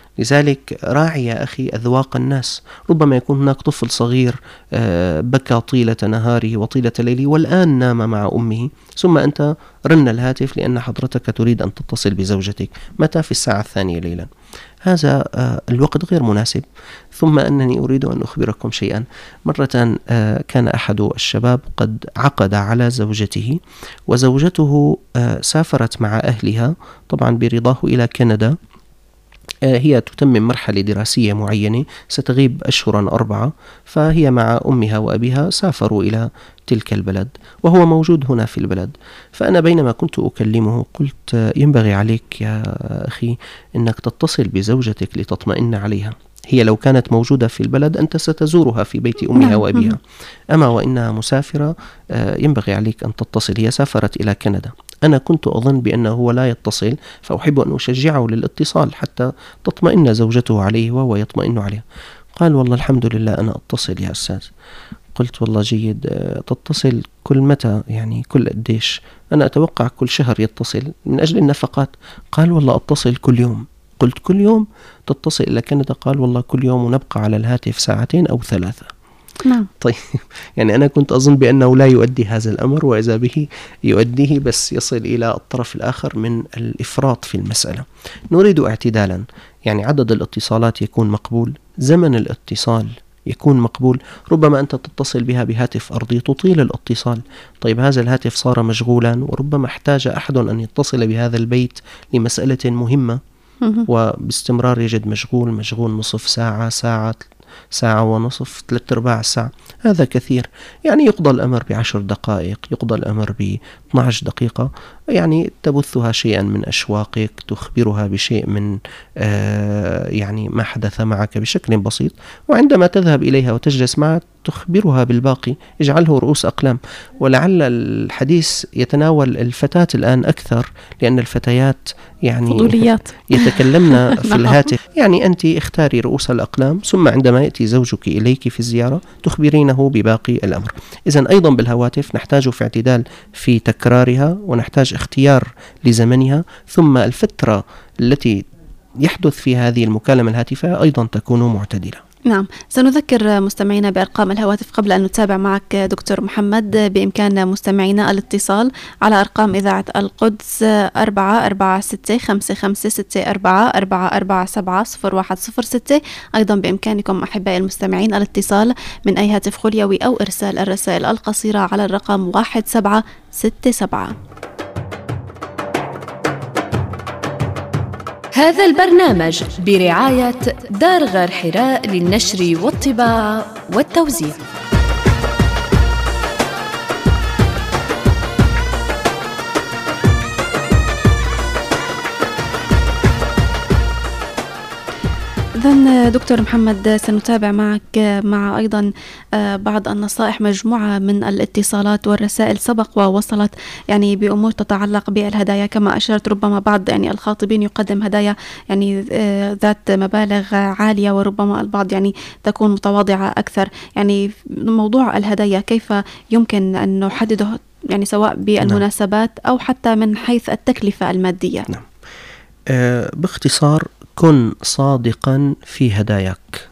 Speaker 3: لذلك راعي يا أخي أذواق الناس. ربما يكون هناك طفل صغير بكى طيلة نهاره وطيلة ليله والآن نام مع أمه، ثم أنت رن الهاتف لأن حضرتك تريد أن تتصل بزوجتك متى؟ في الساعة الثانية ليلا. هذا الوقت غير مناسب. ثم أنني أريد أن أخبركم شيئا. مرة كان أحد الشباب قد عقد على زوجته، وزوجته سافرت مع أهلها طبعا برضاه إلى كندا. هي تتمم مرحلة دراسية معينة ستغيب أشهرا أربعة، فهي مع أمها وأبيها سافروا إلى تلك البلد وهو موجود هنا في البلد. فأنا بينما كنت أكلمه قلت ينبغي عليك يا أخي أنك تتصل بزوجتك لتطمئن عليها. هي لو كانت موجودة في البلد أنت ستزورها في بيت أمها وأبيها، أما وإنها مسافرة ينبغي عليك أن تتصل. هي سافرت إلى كندا. أنا كنت أظن بأنه هو لا يتصل، فأحب أن أشجعه للاتصال حتى تطمئن زوجته عليه وهو يطمئن عليه. قال والله الحمد لله أنا أتصل يا أستاذ. قلت والله جيد، تتصل كل متى؟ يعني كل قديش؟ أنا أتوقع كل شهر يتصل من أجل النفقات. قال والله أتصل كل يوم. قلت كل يوم تتصل إلى كندا؟ قال والله كل يوم ونبقى على الهاتف ساعتين أو ثلاثة.
Speaker 2: نعم.
Speaker 3: طيب يعني أنا كنت أظن بأنه لا يؤدي هذا الأمر، وإذا به يؤديه، بس يصل إلى الطرف الآخر من الإفراط في المسألة. نريد اعتدالا، يعني عدد الاتصالات يكون مقبول، زمن الاتصال يكون مقبول. ربما أنت تتصل بها بهاتف أرضي تطيل الاتصال، طيب هذا الهاتف صار مشغولا وربما احتاج أحد أن يتصل بهذا البيت لمسألة مهمة وباستمرار يجد مشغول مشغول نصف ساعة ساعة ساعة ونصف ثلاث أرباع ساعة. هذا كثير. يعني يقضى الأمر بعشر دقائق، يقضى الأمر ب اثنتي عشرة دقيقة، يعني تبثها شيئا من أشواقك، تخبرها بشيء من آه يعني ما حدث معك بشكل بسيط، وعندما تذهب إليها وتجلس معها تخبرها بالباقي. اجعله رؤوس أقلام. ولعل الحديث يتناول الفتاة الآن أكثر، لأن الفتيات يعني
Speaker 2: فضوليات
Speaker 3: يتكلمن في الهاتف. يعني أنت اختاري رؤوس الأقلام، ثم عندما يأتي زوجك إليك في الزيارة تخبرينه بباقي الأمر. إذن أيضا بالهواتف نحتاج في اعتدال في تكرارها، ونحتاج اختيار لزمنها، ثم الفترة التي يحدث فيها هذه المكالمة الهاتفية أيضا تكون معتدلة.
Speaker 2: نعم، سنذكر مستمعينا بأرقام الهواتف قبل أن نتابع معك دكتور محمد. بإمكان مستمعينا الاتصال على أرقام إذاعة القدس أربعة أربعة ستة خمسة خمسة ستة أربعة أربعة أربعة سبعة صفر واحد صفر ستة. أيضا بإمكانكم أحبائي المستمعين الاتصال من أي هاتف خليوي أو إرسال الرسائل القصيرة على الرقم واحد سبعة ستة سبعة.
Speaker 1: هذا البرنامج برعاية دار غار حراء للنشر والطباعة والتوزيع.
Speaker 2: إذن دكتور محمد سنتابع معك مع أيضا بعض النصائح. مجموعة من الاتصالات والرسائل سبق ووصلت يعني بأمور تتعلق بالهدايا كما أشرت. ربما بعض يعني الخاطبين يقدم هدايا يعني ذات مبالغ عالية، وربما البعض يعني تكون متواضعة أكثر. يعني موضوع الهدايا كيف يمكن أن نحدده، يعني سواء بالمناسبات أو حتى من حيث التكلفة المادية؟
Speaker 3: نعم. أه باختصار كن صادقا في هداياك،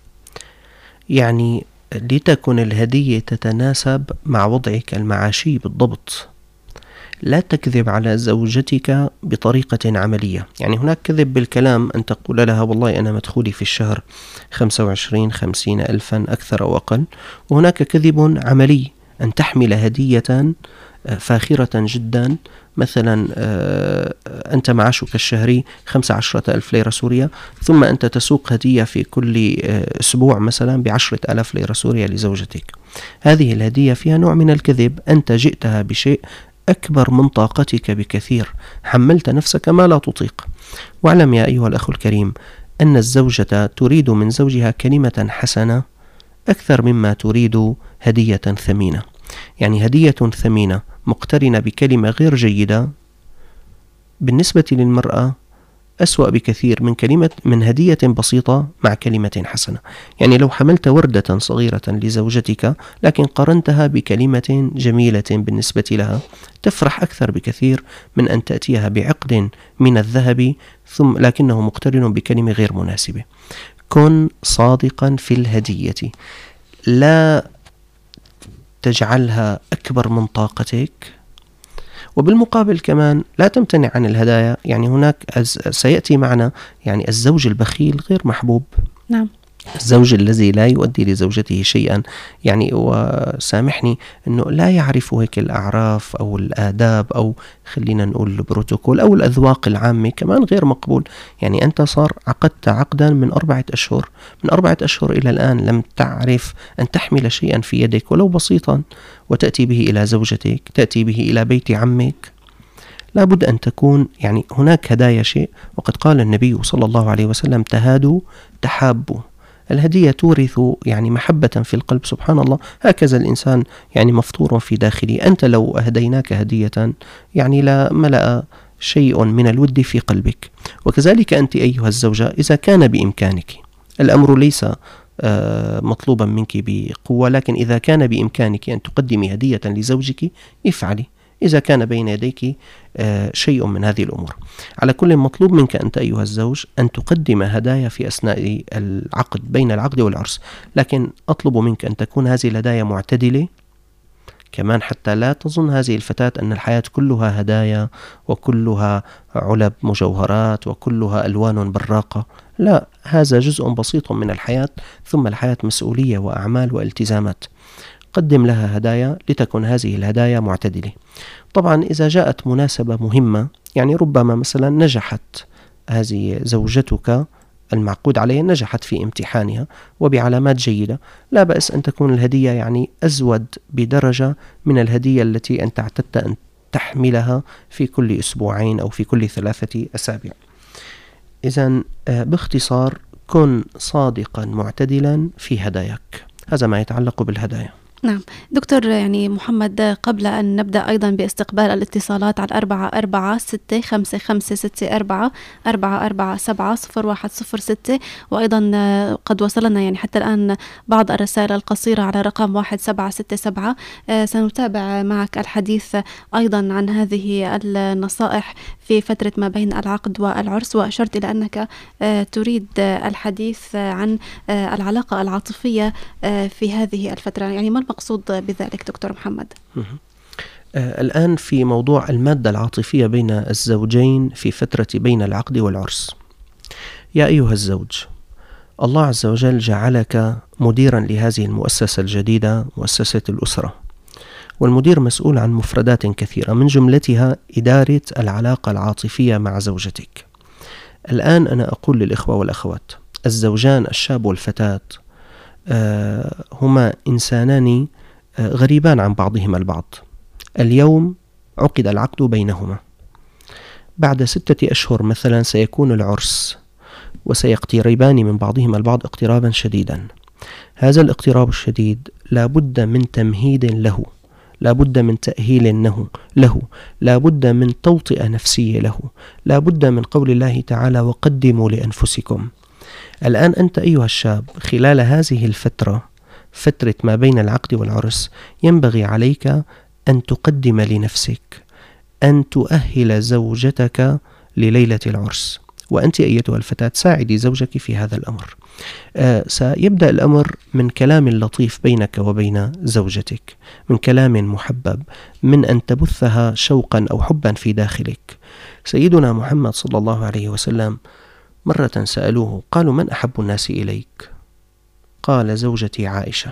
Speaker 3: يعني لتكن الهدية تتناسب مع وضعك المعاشي بالضبط. لا تكذب على زوجتك بطريقة عملية. يعني هناك كذب بالكلام، أن تقول لها والله أنا مدخولي في الشهر خمسة وعشرين خمسين ألفا أكثر أو أقل، وهناك كذب عملي، أن تحمل هدية فاخرة جدا. مثلا أنت معاشك الشهري خمسة عشرة ألف ليرة سورية، ثم أنت تسوق هدية في كل أسبوع مثلا بعشرة ألاف ليرة سورية لزوجتك. هذه الهدية فيها نوع من الكذب. أنت جئتها بشيء أكبر من طاقتك بكثير، حملت نفسك ما لا تطيق. واعلم يا أيها الأخ الكريم أن الزوجة تريد من زوجها كلمة حسنة أكثر مما تريد هدية ثمينة. يعني هدية ثمينة مقترنة بكلمة غير جيدة بالنسبة للمرأة أسوأ بكثير من كلمة من هدية بسيطة مع كلمة حسنة. يعني لو حملت وردة صغيرة لزوجتك لكن قرنتها بكلمة جميلة بالنسبة لها تفرح أكثر بكثير من أن تأتيها بعقد من الذهب ثم لكنه مقترن بكلمة غير مناسبة. كن صادقا في الهدية، لا تجعلها أكبر من طاقتك، وبالمقابل كمان لا تمتنع عن الهدايا. يعني هناك سيأتي معنا يعني الزوج البخيل غير محبوب.
Speaker 2: نعم.
Speaker 3: الزوج الذي لا يؤدي لزوجته شيئا، يعني وسامحني أنه لا يعرف هيك الأعراف أو الآداب أو خلينا نقول البروتوكول أو الأذواق العامة، كمان غير مقبول. يعني أنت صار عقدت عقدا من أربعة أشهر من أربعة أشهر إلى الآن لم تعرف أن تحمل شيئا في يدك ولو بسيطا وتأتي به إلى زوجتك، تأتي به إلى بيت عمك. لابد أن تكون يعني هناك هدايا شيء، وقد قال النبي صلى الله عليه وسلم تهادوا تحابوا. الهدية تورث يعني محبة في القلب. سبحان الله، هكذا الإنسان يعني مفطور في داخله. أنت لو أهديناك هدية يعني لا ملأ شيء من الود في قلبك. وكذلك أنت أيها الزوجة، إذا كان بإمكانك، الأمر ليس مطلوبا منك بقوة، لكن إذا كان بإمكانك أن تقدمي هدية لزوجك افعلي، إذا كان بين يديك شيء من هذه الأمور. على كل مطلوب منك أنت أيها الزوج أن تقدم هدايا في أثناء العقد بين العقد والعرس، لكن أطلب منك أن تكون هذه الهدايا معتدلة كمان، حتى لا تظن هذه الفتاة أن الحياة كلها هدايا وكلها علب مجوهرات وكلها ألوان براقة. لا، هذا جزء بسيط من الحياة، ثم الحياة مسؤولية وأعمال والتزامات. قدم لها هدايا لتكن هذه الهدايا معتدلة. طبعا إذا جاءت مناسبة مهمة، يعني ربما مثلا نجحت هذه زوجتك المعقود عليها، نجحت في امتحانها وبعلامات جيدة، لا بأس أن تكون الهدية يعني أزود بدرجة من الهدية التي أنت اعتدت أن تحملها في كل أسبوعين أو في كل ثلاثة أسابيع. إذن باختصار كن صادقا معتدلا في هداياك. هذا ما يتعلق بالهدايا.
Speaker 2: نعم دكتور يعني محمد، قبل أن نبدأ أيضا باستقبال الاتصالات على أربعة أربعة ستة خمسة خمسة ستة أربعة أربعة أربعة سبعة صفر واحد صفر ستة، وأيضا قد وصلنا يعني حتى الآن بعض الرسائل القصيرة على رقم واحد سبعة ستة سبعة. سنتابع معك الحديث أيضا عن هذه النصائح في فترة ما بين العقد والعرس، وأشرت إلى أنك تريد الحديث عن العلاقة العاطفية في هذه الفترة، يعني ما المقصود بذلك دكتور محمد؟
Speaker 3: الآن في موضوع المادة العاطفية بين الزوجين في فترة بين العقد والعرس. يا أيها الزوج، الله عز وجل جعلك مديرا لهذه المؤسسة الجديدة، مؤسسة الأسرة، والمدير مسؤول عن مفردات كثيرة من جملتها إدارة العلاقة العاطفية مع زوجتك. الآن أنا أقول للإخوة والأخوات، الزوجان الشاب والفتاة آه هما إنسانان آه غريبان عن بعضهما البعض. اليوم عقد العقد بينهما، بعد ستة أشهر مثلا سيكون العرس، وسيقتربان من بعضهما البعض اقترابا شديدا. هذا الاقتراب الشديد لابد من تمهيد له، لابد من تأهيل له له لابد من توطئة نفسية له، لابد من قول الله تعالى وقدموا لأنفسكم. الآن أنت أيها الشاب خلال هذه الفترة، فترة ما بين العقد والعرس، ينبغي عليك أن تقدم لنفسك، أن تؤهل زوجتك لليلة العرس. وأنت أيتها الفتاة ساعدي زوجك في هذا الأمر. آه سيبدأ الأمر من كلام لطيف بينك وبين زوجتك، من كلام محبب، من أن تبثها شوقا أو حبا في داخلك. سيدنا محمد صلى الله عليه وسلم مرة سألوه قالوا من أحب الناس إليك؟ قال زوجتي عائشة.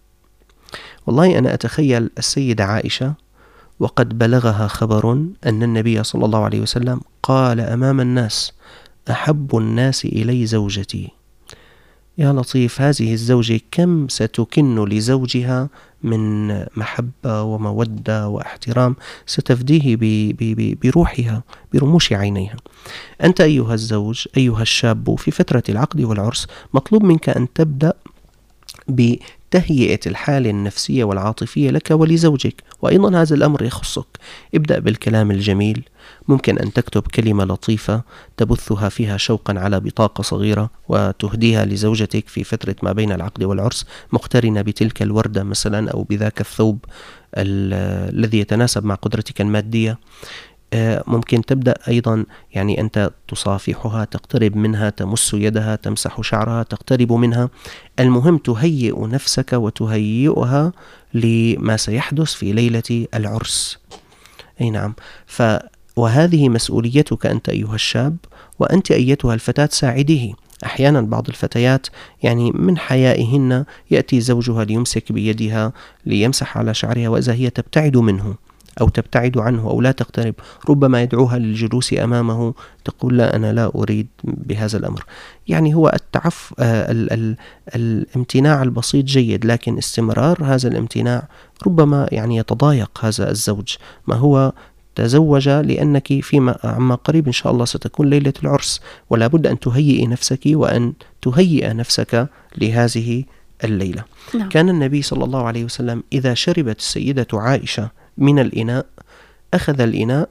Speaker 3: والله أنا أتخيل السيدة عائشة وقد بلغها خبر أن النبي صلى الله عليه وسلم قال أمام الناس أحب الناس إلي زوجتي. يا لطيف، هذه الزوجة كم ستكن لزوجها من محبة ومودة واحترام ستفديه بروحها برموش عينيها. أنت أيها الزوج أيها الشاب في فترة العقد والعرس مطلوب منك أن تبدأ تهيئة الحالة النفسية والعاطفية لك ولزوجك، وأيضا هذا الأمر يخصك. ابدأ بالكلام الجميل، ممكن أن تكتب كلمة لطيفة تبثها فيها شوقا على بطاقة صغيرة وتهديها لزوجتك في فترة ما بين العقد والعرس، مقترنة بتلك الوردة مثلا أو بذاك الثوب الذي يتناسب مع قدرتك المادية. ممكن تبدأ أيضا يعني أنت تصافحها، تقترب منها، تمس يدها، تمسح شعرها، تقترب منها. المهم تهيئ نفسك وتهيئها لما سيحدث في ليلة العرس. أي نعم. ف وهذه مسؤوليتك أنت أيها الشاب، وأنت أيتها الفتاة ساعديه. أحيانا بعض الفتيات يعني من حيائهن يأتي زوجها ليمسك بيدها ليمسح على شعرها، وإذا هي تبتعد منه أو تبتعد عنه أو لا تقترب، ربما يدعوها للجلوس أمامه، تقول لا أنا لا أريد بهذا الأمر. يعني هو التعف آه ال ال الامتناع البسيط جيد، لكن استمرار هذا الامتناع ربما يعني يتضايق هذا الزوج. ما هو تزوج لأنك فيما عما قريب إن شاء الله ستكون ليلة العرس، ولا بد أن تهيئي نفسك وأن تهيئ نفسك لهذه الليلة. نعم. كان النبي صلى الله عليه وسلم إذا شربت السيدة عائشة من الإناء أخذ الإناء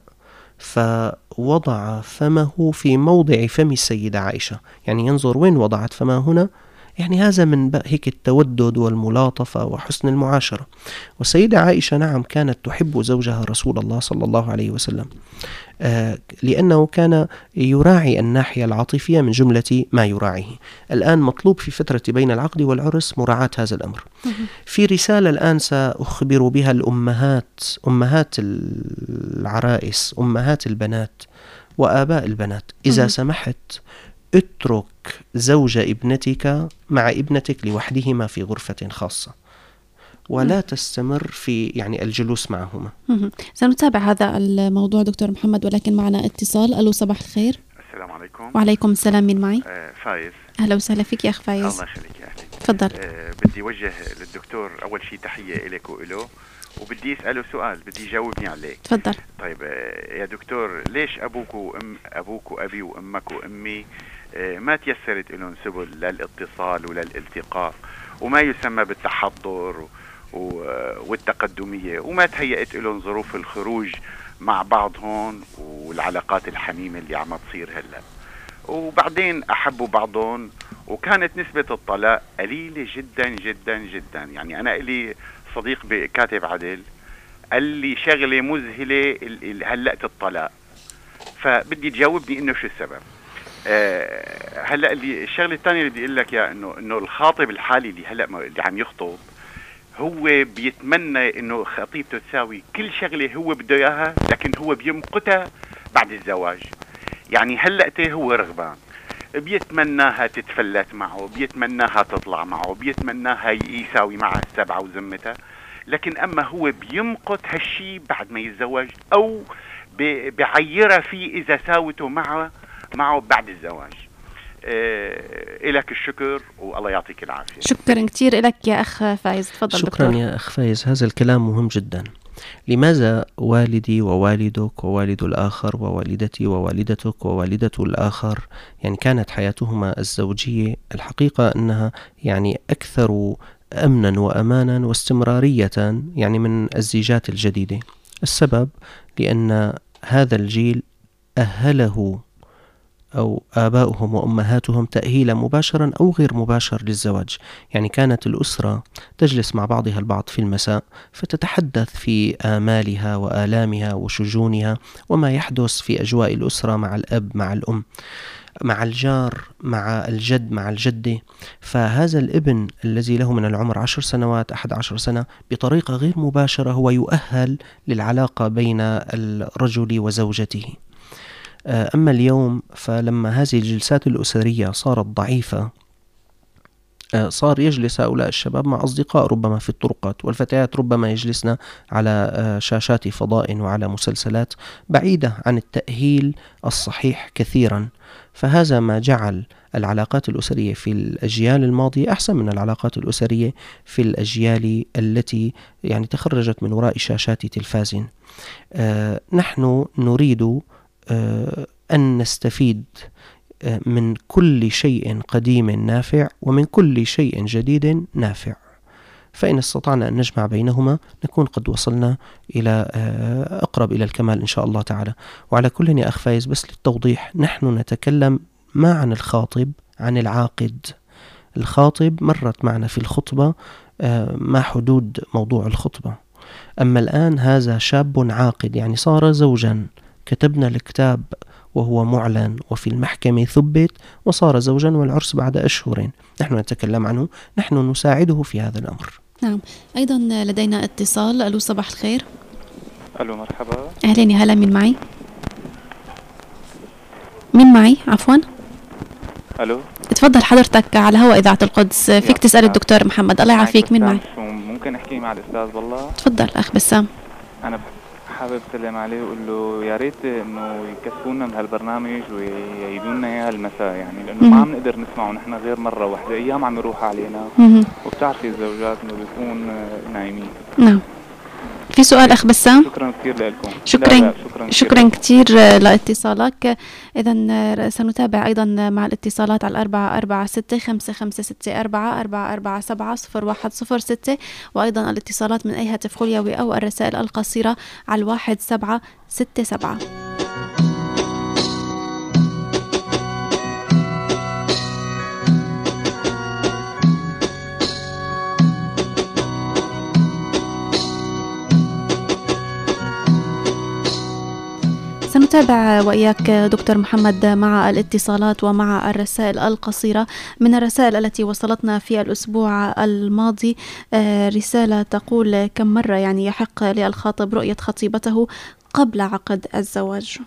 Speaker 3: فوضع فمه في موضع فم السيدة عائشة، يعني ينظر وين وضعت فمه هنا، يعني هذا من هيك التودد والملاطفة وحسن المعاشرة. والسيدة عائشة نعم كانت تحب زوجها رسول الله صلى الله عليه وسلم، آه لأنه كان يراعي الناحية العاطفية من جملة ما يراعيه. الآن مطلوب في فترة بين العقد والعرس مراعاة هذا الأمر. في رسالة الآن سأخبر بها الأمهات، أمهات العرائس، أمهات البنات وآباء البنات، إذا سمحت اترك زوج ابنتك مع ابنتك لوحدهما في غرفة خاصة، ولا تستمر في يعني الجلوس معهما.
Speaker 2: سنتابع هذا الموضوع دكتور محمد، ولكن معنا اتصال. ألو صباح الخير.
Speaker 4: السلام عليكم.
Speaker 2: وعليكم السلام، مين معي؟
Speaker 4: آه فايز.
Speaker 2: أهلا وسهلا فيك يا أخ فايز.
Speaker 4: الله يخليك يا أهلي.
Speaker 2: تفضل.
Speaker 4: آه بدي وجه للدكتور أول شيء تحية إليك وإله، وبدي أسأله سؤال بدي يجاوبني عليه.
Speaker 2: تفضل.
Speaker 4: طيب آه يا دكتور، ليش أبوك وأم أبوك وأبي وأمك وأمي آه ما تيسرت لهم سبل للاتصال وللالتقاء وما يسمى بالتحضر والتقدمية، وما تهيأت لهم ظروف الخروج مع بعضهم والعلاقات الحميمة اللي عم تصير هلا، وبعدين أحبوا بعضهم وكانت نسبة الطلاق قليلة جدا جدا جدا. يعني أنا إلي صديق كاتب عدل قال لي شغلة مذهلة هلأت الطلاق، فبدي تجاوبني إنه شو السبب. أه هلا اللي الشغلة الثانية اللي بدي أقول لك يا إنه إنه الخاطب الحالي اللي هلا اللي عم يخطب هو بيتمنى إنه خطيبته تساوي كل شغلة هو بده إياها، لكن هو بيمقتها بعد الزواج. يعني هلأته هو رغبان، بيتمناها تتفلت معه، بيتمناها تطلع معه، بيتمناها يساوي معها السبعة وزمتها، لكن أما هو بيمقت هالشي بعد ما يتزوج، أو بعيرها فيه إذا ساوته معه معه بعد الزواج. إيه لك الشكر والله يعطيك العافية.
Speaker 2: شكرا كثير لك يا أخ فايز. تفضل
Speaker 3: شكرا
Speaker 2: دكتور.
Speaker 3: يا أخ فايز، هذا الكلام مهم جدا. لماذا والدي ووالدك ووالد الآخر ووالدتي ووالدتك ووالدة الآخر يعني كانت حياتهما الزوجية الحقيقة أنها يعني أكثر أمنا وأمانا واستمرارية يعني من الزيجات الجديدة؟ السبب لأن هذا الجيل أهله أو آباؤهم وأمهاتهم تأهيلا مباشرا أو غير مباشر للزواج. يعني كانت الأسرة تجلس مع بعضها البعض في المساء فتتحدث في آمالها وآلامها وشجونها وما يحدث في أجواء الأسرة مع الأب مع الأم مع الجار مع الجد مع الجدة. فهذا الابن الذي له من العمر عشر سنوات أحد عشر سنة بطريقة غير مباشرة هو يؤهل للعلاقة بين الرجل وزوجته. أما اليوم فلما هذه الجلسات الأسرية صارت ضعيفة، صار يجلس هؤلاء الشباب مع أصدقاء ربما في الطرقات، والفتيات ربما يجلسن على شاشات فضاء وعلى مسلسلات بعيدة عن التأهيل الصحيح كثيرا. فهذا ما جعل العلاقات الأسرية في الأجيال الماضية أحسن من العلاقات الأسرية في الأجيال التي يعني تخرجت من وراء شاشات تلفاز. آه نحن نريد أن نستفيد من كل شيء قديم نافع ومن كل شيء جديد نافع. فإن استطعنا أن نجمع بينهما نكون قد وصلنا إلى أقرب إلى الكمال إن شاء الله تعالى. وعلى كل يا أخ فايز، بس للتوضيح، نحن نتكلم ما عن الخاطب، عن العاقد. الخاطب مرت معنا في الخطبة ما حدود موضوع الخطبة، أما الآن هذا شاب عاقد، يعني صار زوجا، كتبنا الكتاب وهو معلن وفي المحكمة ثبت وصار زوجا، والعرس بعد أشهر. نحن نتكلم عنه، نحن نساعده في هذا الأمر.
Speaker 2: نعم. أيضا لدينا اتصال. ألو، صباح الخير.
Speaker 5: ألو، مرحبا.
Speaker 2: أهلين، هلا، من معي؟ من معي عفوا؟
Speaker 5: ألو،
Speaker 2: تفضل حضرتك على هوا إذاعة القدس، فيك تسأل الدكتور محمد. الله يعافيك. من معي؟
Speaker 5: ممكن أحكي مع الأستاذ والله؟
Speaker 2: تفضل أخ بسام.
Speaker 5: أنا حابب سلم عليه وأقول له يا ريت إنه يكثفونا من هالبرنامج ويعيدونا إياه المساء، يعني لأنه ما عم نقدر نسمعه نحن غير مرة واحدة، أيام عم يروح علينا، وبتعرفي الزوجات إنه بيكون نايمين.
Speaker 2: نعم. في سؤال أخ بسام؟
Speaker 5: شكرا كثير لكم.
Speaker 2: شكرا لا لا شكرا, شكرا كثير لاتصالك. إذا سنتابع أيضا مع الاتصالات على أربعة أربعة ستة خمسة خمسة ستة أربعة أربعة أربعة سبعة صفر واحد صفر ستة، وأيضا الاتصالات من أي هاتف خليوي أو الرسائل القصيرة على الواحد سبعة ستة سبعة. سنتابع وإياك دكتور محمد مع الاتصالات ومع الرسائل القصيرة. من الرسائل التي وصلتنا في الأسبوع الماضي رسالة تقول: كم مرة يعني يحق للخاطب رؤية خطيبته قبل عقد الزواج؟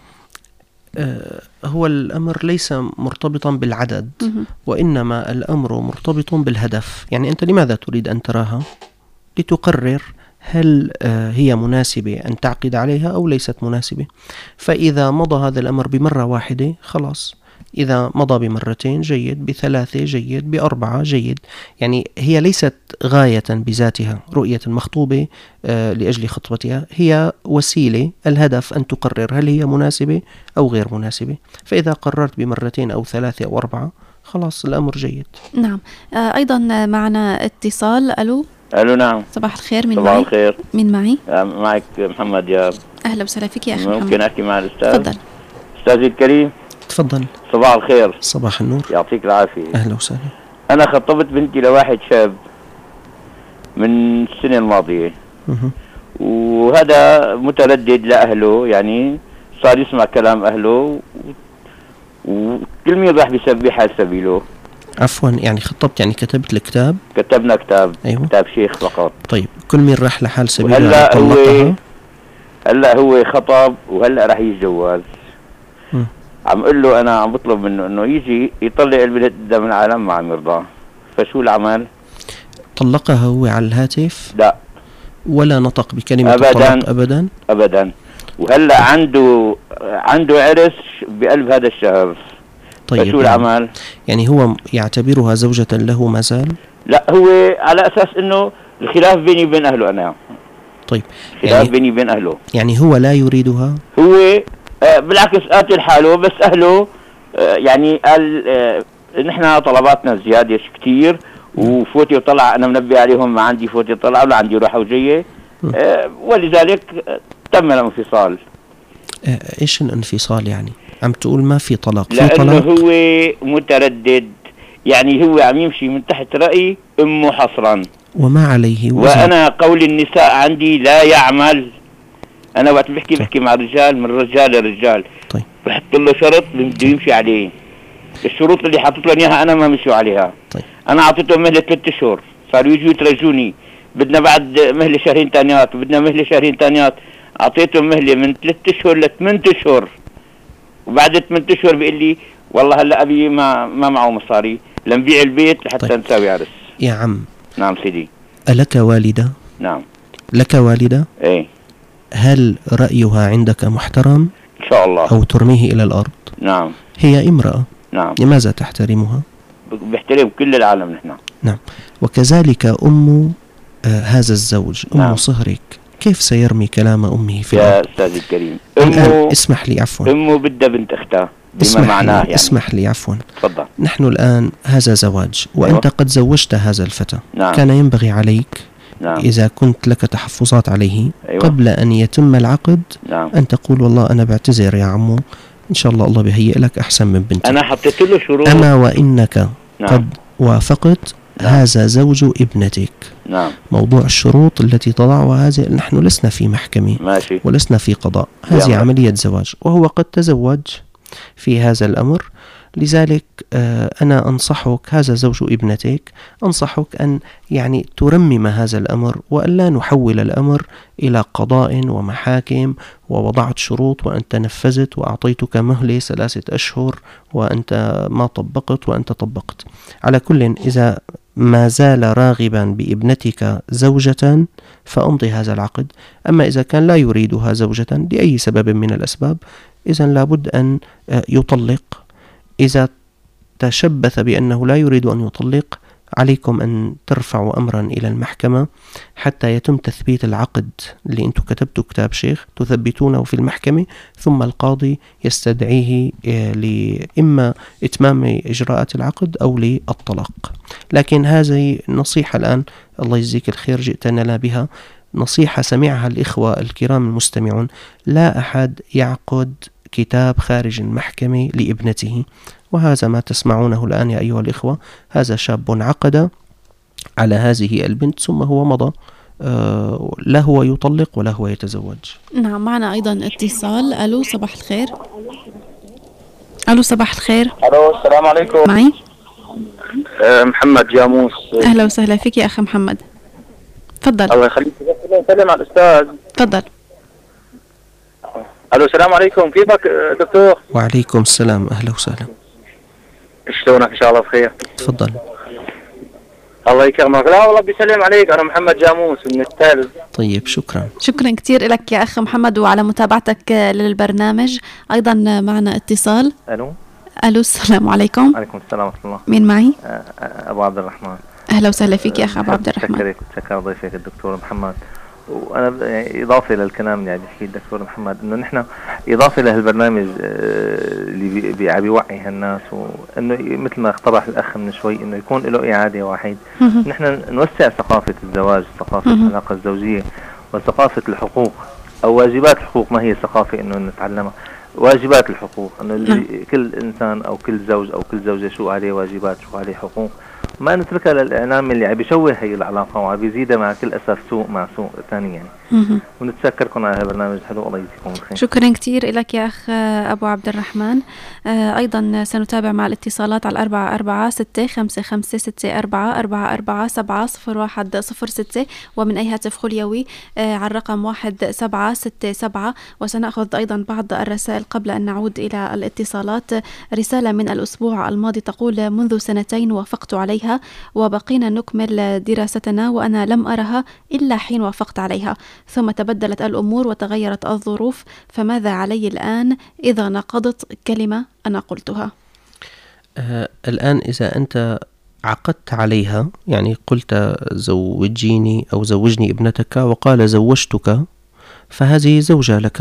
Speaker 3: هو الأمر ليس مرتبطا بالعدد، وإنما الأمر مرتبط بالهدف. يعني أنت لماذا تريد أن تراها؟ لتقرر هل هي مناسبة أن تعقد عليها أو ليست مناسبة. فإذا مضى هذا الأمر بمرة واحدة خلاص، إذا مضى بمرتين جيد، بثلاثة جيد، بأربعة جيد. يعني هي ليست غاية بذاتها رؤية المخطوبة لأجل خطبتها، هي وسيلة. الهدف أن تقرر هل هي مناسبة أو غير مناسبة. فإذا قررت بمرتين أو ثلاثة أو أربعة خلاص الأمر جيد.
Speaker 2: نعم. أيضا معنا اتصال. ألو.
Speaker 6: ألو، نعم.
Speaker 2: صباح الخير. من
Speaker 6: صباح
Speaker 2: معي؟
Speaker 6: الخير.
Speaker 2: من معي؟
Speaker 6: معك محمد يا
Speaker 2: أهلا وسهلا فيك يا أخي محمد.
Speaker 6: ممكن أحكي مع الأستاذ؟
Speaker 2: تفضل.
Speaker 6: أستاذي الكريم.
Speaker 3: تفضل.
Speaker 6: صباح الخير.
Speaker 3: صباح النور.
Speaker 6: يعطيك العافية.
Speaker 3: أهلا وسهلا.
Speaker 6: أنا خطبت بنتي لواحد شاب من السنة الماضية،
Speaker 3: مه.
Speaker 6: وهذا متردد لأهله، يعني صار يسمع كلام أهله، وكل مين راح بيسبح على سبيله.
Speaker 3: عفوا، يعني خطبت، يعني كتبت الكتاب؟
Speaker 6: كتبنا كتاب.
Speaker 3: أيوة.
Speaker 6: كتاب شيخ فقط.
Speaker 3: طيب، كل مين راح لحال سبيله؟
Speaker 6: هلا هو هلا هو خطب وهلا راح يتجوز.
Speaker 3: م.
Speaker 6: عم اقول له انا عم بطلب منه انه يجي يطلع البنت قدام العالم، ما عم يرضى. فشو العمل؟
Speaker 3: طلقها هو على الهاتف؟
Speaker 6: لا،
Speaker 3: ولا نطق بكلمة
Speaker 6: أبداً.
Speaker 3: الطلاق أبدا
Speaker 6: أبدا. وهلا عنده عنده عرس بقلب هذا الشهر.
Speaker 3: طيب،
Speaker 6: فشو العمل؟
Speaker 3: يعني هو يعتبرها زوجة له ما زال؟
Speaker 6: لا، هو على أساس إنه الخلاف بيني وبين أهله. أنا
Speaker 3: طيب،
Speaker 6: خلاف
Speaker 3: يعني
Speaker 6: بيني وبين أهله.
Speaker 3: يعني هو لا يريدها؟
Speaker 6: هو آه بالعكس قاتل حاله، بس أهله آه يعني قال آه نحن طلباتنا زيادة كتير، وفوتي وطلع، أنا منبه عليهم ما عندي فوتي طلع ولا عندي روحة وجية، آه ولذلك آه تم الانفصال.
Speaker 3: آه إيش الانفصال يعني؟ عم تقول ما في طلاق؟ في
Speaker 6: لأنه
Speaker 3: طلاق؟
Speaker 6: هو متردد، يعني هو عم يمشي من تحت رأي أمه حصرا،
Speaker 3: وما عليه وزن.
Speaker 6: وأنا قول النساء عندي لا يعمل. أنا وقت بحكي
Speaker 3: طيب.
Speaker 6: بحكي مع رجال، من رجال لرجال.
Speaker 3: طيب.
Speaker 6: بحط له شرط بده يمشي عليه. الشروط اللي حطيت لهم إياها أنا ما مشوا عليها.
Speaker 3: طيب.
Speaker 6: أنا أعطيتهم مهلة ثلاث أشهر، صاروا يجوا يترجوني، بدنا بعد مهلة شهرين تانيات، بدنا مهلة شهرين تانيات. أعطيتهم مهلة من ثلاث أشهر لثمان أشهر، وبعد ثمان أشهر بيقول لي والله هلا أبي ما ما معه مصاري لنبيع البيت لحتى
Speaker 3: طيب.
Speaker 6: نساوي عرس.
Speaker 3: يا عم.
Speaker 6: نعم سيدي.
Speaker 3: ألك والدة؟
Speaker 6: نعم.
Speaker 3: لك والدة؟
Speaker 6: ايه.
Speaker 3: هل رأيها عندك محترم؟
Speaker 6: إن شاء الله.
Speaker 3: أو ترميه إلى الأرض؟
Speaker 6: نعم.
Speaker 3: هي امرأة.
Speaker 6: نعم.
Speaker 3: لماذا تحترمها؟
Speaker 6: بحترم كل العالم نحن.
Speaker 3: نعم. وكذلك أم آه هذا الزوج، أم
Speaker 6: نعم.
Speaker 3: صهرك، كيف سيرمي كلام أمه في
Speaker 6: يا
Speaker 3: الأرض؟
Speaker 6: أستاذ الكريم،
Speaker 3: الآن
Speaker 6: أمه
Speaker 3: اسمح لي عفوا،
Speaker 6: أمه بدها بنت أختها، بما معناه يعني.
Speaker 3: اسمح لي عفوا.
Speaker 6: تفضل.
Speaker 3: نحن الآن هذا زواج وأنت أيوة. قد زوجت هذا الفتى.
Speaker 6: نعم.
Speaker 3: كان ينبغي عليك نعم. إذا كنت لك تحفظات عليه أيوة. قبل أن يتم العقد نعم. أن تقول والله أنا بعتذر يا عمو، إن شاء الله الله بيهيئ لك أحسن من بنتك.
Speaker 6: أنا حطيت له شروط.
Speaker 3: أما وإنك
Speaker 6: نعم.
Speaker 3: قد وافقت نعم. هذا زوج ابنتك.
Speaker 6: نعم.
Speaker 3: موضوع الشروط التي تضعها هذه، نحن لسنا في محكمة
Speaker 6: ماشي.
Speaker 3: ولسنا في قضاء، هذه عملية زواج وهو قد تزوج في هذا الأمر. لذلك أنا أنصحك، هذا زوج ابنتك، أنصحك أن يعني ترمم هذا الأمر وأن لا نحول الأمر إلى قضاء ومحاكم ووضعت شروط وأنت نفذت وأعطيتك مهلة ثلاثة أشهر وأنت ما طبقت وأنت طبقت. على كل، إذا ما زال راغبا بابنتك زوجة فأمضي هذا العقد. أما إذا كان لا يريدها زوجة لأي سبب من الأسباب، إذن لابد أن يطلق. إذا تشبث بأنه لا يريد أن يطلق، عليكم أن ترفعوا أمرا إلى المحكمة حتى يتم تثبيت العقد اللي أنتم كتبتوا كتاب شيخ، تثبتونه في المحكمة، ثم القاضي يستدعيه لإما إتمام إجراءات العقد أو للطلاق. لكن هذه النصيحة الآن الله يجزيك الخير جئتنا بها، نصيحة سمعها الإخوة الكرام المستمعون: لا أحد يعقد كتاب خارج المحكمة لابنته. وهذا ما تسمعونه الآن يا أيها الإخوة، هذا شاب عقد على هذه البنت ثم هو مضى، آه لا هو يطلق ولا هو يتزوج.
Speaker 2: نعم، معنا أيضا اتصال. ألو صباح الخير. ألو صباح الخير.
Speaker 7: ألو السلام عليكم.
Speaker 2: معي
Speaker 7: أه محمد جاموس.
Speaker 2: أهلا وسهلا فيك يا أخي محمد، تفضل.
Speaker 7: الله يخليك. سلام على الأستاذ.
Speaker 2: تفضل.
Speaker 7: ألو السلام عليكم، كيفك دكتور؟
Speaker 3: وعليكم السلام، أهلا وسهلا.
Speaker 7: شلونك؟ إن شاء الله بخير.
Speaker 3: تفضل.
Speaker 7: الله يكرمك. لا والله بيسلم عليك، أنا محمد جاموس من التالي.
Speaker 3: طيب شكرا.
Speaker 2: شكرا كثير لك يا أخ محمد وعلى متابعتك للبرنامج. أيضا معنا اتصال.
Speaker 8: ألو.
Speaker 2: ألو السلام عليكم.
Speaker 8: عليكم السلام ورحمة الله.
Speaker 2: مين معي؟
Speaker 8: أبو عبد الرحمن.
Speaker 2: أهلا وسهلا فيك يا أخ أبو عبد الرحمن.
Speaker 8: شكرك وشكر ضيفك الدكتور محمد. وأنا إضافة للكلام اللي عم يحكيه الدكتور محمد، إنه نحن إضافة لهالبرنامج اللي بيوعي هالناس، وإنه مثل ما اقترح الأخ من شوي إنه يكون له إعادة واحد، نحن نوسع ثقافة الزواج، ثقافة العلاقة الزوجية، وثقافة الحقوق أو واجبات الحقوق. ما هي ثقافة إنه نتعلمها، واجبات الحقوق، إنه كل إنسان أو كل زوج أو كل زوجة شو عليه واجبات، شو عليه حقوق، ما نتركها للإعلام اللي عم بيشوه هي العلاقة وعم بيزيدها مع كل أسف سوء مع سوء ثاني يعني. ونتشكركم على البرنامج الحلو، الله يجزيكم الخير.
Speaker 2: شكرا كثير لك يا أخ أبو عبد الرحمن. آه أيضا سنتابع مع الاتصالات على أربعة أربعة ستة خمسة خمسة ستة أربعة أربعة أربعة سبعة صفر واحد صفر ستة، ومن أي هاتف خليوي آه على الرقم واحد سبعة ستة سبعة. وسنأخذ أيضا بعض الرسائل قبل أن نعود إلى الاتصالات. رسالة من الأسبوع الماضي تقول: منذ سنتين وافقت عليها وبقينا نكمل دراستنا وأنا لم أرها إلا حين وافقت عليها، ثم تبدلت الأمور وتغيرت الظروف، فماذا علي الآن إذا نقضت كلمة أنا قلتها؟
Speaker 3: آه الآن إذا أنت عقدت عليها، يعني قلت زوجيني أو زوجني ابنتك وقال زوجتك، فهذه زوجة لك.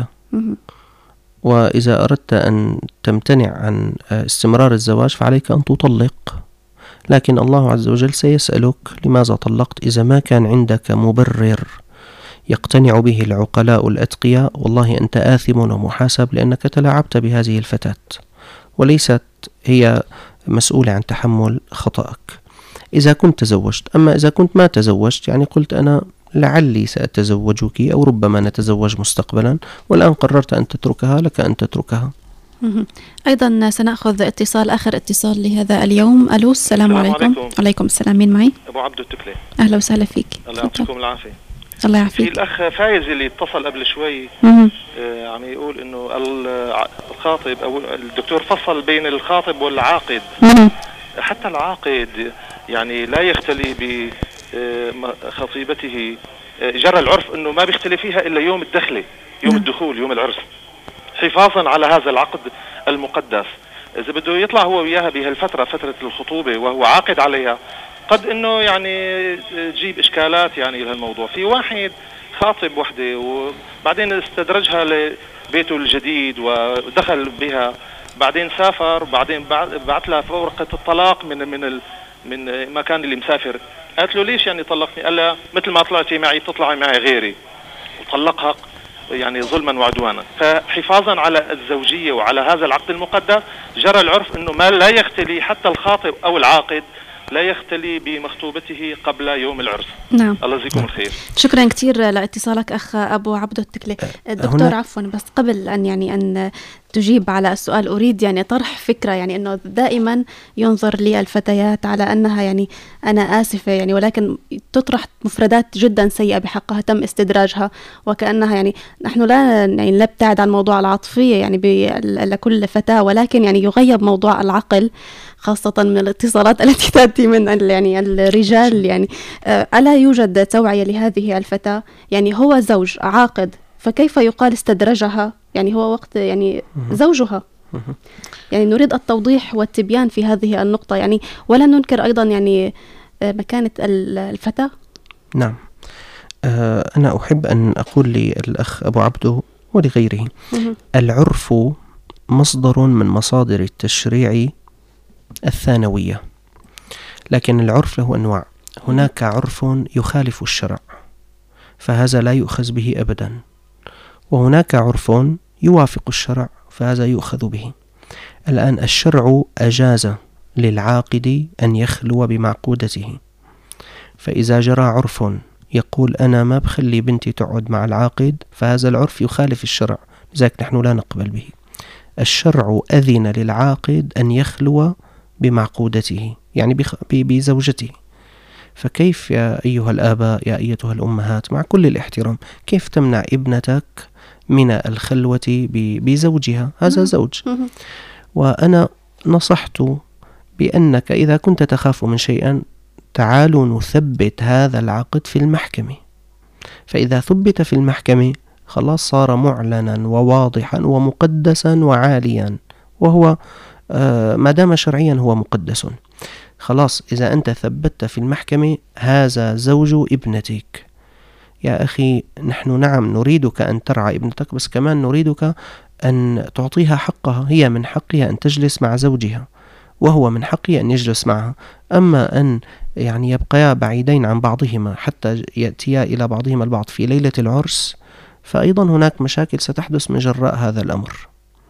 Speaker 3: وإذا أردت أن تمتنع عن استمرار الزواج فعليك أن تطلق، لكن الله عز وجل سيسألك لماذا طلقت. إذا ما كان عندك مبرر يقتنع به العقلاء الأتقياء، والله أنت آثم ومحاسب، لأنك تلاعبت بهذه الفتاة وليست هي مسؤولة عن تحمل خطأك إذا كنت تزوجت. أما إذا كنت ما تزوجت، يعني قلت أنا لعلي سأتزوجك أو ربما نتزوج مستقبلا، والآن قررت أن تتركها، لك أن تتركها.
Speaker 2: أيضا سنأخذ اتصال آخر اتصال لهذا اليوم. ألو السلام, السلام عليكم. عليكم. عليكم السلام، مين معي؟
Speaker 9: أبو عبد التكلي.
Speaker 2: أهلا وسهلا فيك.
Speaker 9: الله يعطيكم العافية.
Speaker 2: الله يعافيك.
Speaker 9: في الأخ فايز اللي اتصل قبل شوي آه عم يقول إنه الخاطب أو الدكتور فصل بين الخاطب والعاقد. مم. حتى العاقد يعني لا يختلي بخطيبته، جرى العرف إنه ما بيختلي فيها إلا يوم الدخلة، يوم مم. الدخول، يوم العرس، حفاظا على هذا العقد المقدس. إذا بده يطلع هو وياها بهالفترة، فترة الخطوبة، وهو عاقد عليها، قد إنه يعني تجيب إشكالات يعني لهالموضوع. في واحد خاطب وحده وبعدين استدرجها لبيته الجديد ودخل بها بعدين سافر، بعدين بعت لها ورقة الطلاق من من ال من المكان اللي مسافر. قالت له ليش يعني طلقني؟ قال لها مثل ما طلعتي معي تطلعي معي غيري، وطلقها يعني ظلما وعدوانا. فحفاظا على الزوجية وعلى هذا العقد المقدس جرى العرف انه ما لا يختلي حتى الخاطب او العاقد لا يختلي بمخطوبته قبل يوم العرس.
Speaker 2: نعم.
Speaker 9: الله يجزيكم الخير.
Speaker 2: شكرا كثير لاتصالك أخ أبو عبدو التكلي. الدكتور عفوا، بس قبل أن يعني أن تجيب على السؤال أريد يعني طرح فكرة، يعني أنه دائما ينظر لي الفتيات على أنها يعني أنا آسفة يعني، ولكن تطرح مفردات جدا سيئة بحقها تم استدراجها، وكأنها يعني نحن لا يعني نبتعد عن موضوع العاطفية يعني لكل فتاة، ولكن يعني يغيب موضوع العقل خاصة من الاتصالات التي تأتي من يعني الرجال. يعني ألا يوجد توعية لهذه الفتاة؟ يعني هو زوج عاقد، فكيف يقال استدرجها؟ يعني هو وقت يعني زوجها. يعني نريد التوضيح والتبيان في هذه النقطة يعني، ولا ننكر أيضا يعني مكانة الفتاة.
Speaker 3: نعم. أنا أحب أن أقول للأخ أبو عبدو ولغيره، العرف مصدر من مصادر التشريع الثانوية، لكن العرف له أنواع. هناك عرف يخالف الشرع فهذا لا يؤخذ به أبدا، وهناك عرف يوافق الشرع فهذا يؤخذ به. الآن الشرع أجاز للعاقد أن يخلو بمعقودته، فإذا جرى عرف يقول أنا ما بخلي بنتي تقعد مع العاقد فهذا العرف يخالف الشرع، لذلك نحن لا نقبل به. الشرع أذن للعاقد أن يخلو بمعقودته يعني بزوجته. فكيف يا أيها الآباء يا أيتها الأمهات مع كل الاحترام كيف تمنع ابنتك من الخلوة بزوجها؟ هذا زوج. وأنا نصحت بأنك إذا كنت تخاف من شيئا تعالوا نثبت هذا العقد في المحكمة، فإذا ثبت في المحكمة خلاص صار معلنا وواضحا ومقدسا وعاليا، وهو آه ما دام شرعيا هو مقدس. خلاص إذا أنت ثبتت في المحكمة هذا زوج ابنتك. يا أخي نحن نعم نريدك أن ترعى ابنتك، بس كمان نريدك أن تعطيها حقها. هي من حقها أن تجلس مع زوجها وهو من حقه أن يجلس معها. أما أن يعني يبقيا بعيدين عن بعضهما حتى يأتيا إلى بعضهما البعض في ليلة العرس، فأيضا هناك مشاكل ستحدث من جراء هذا الأمر.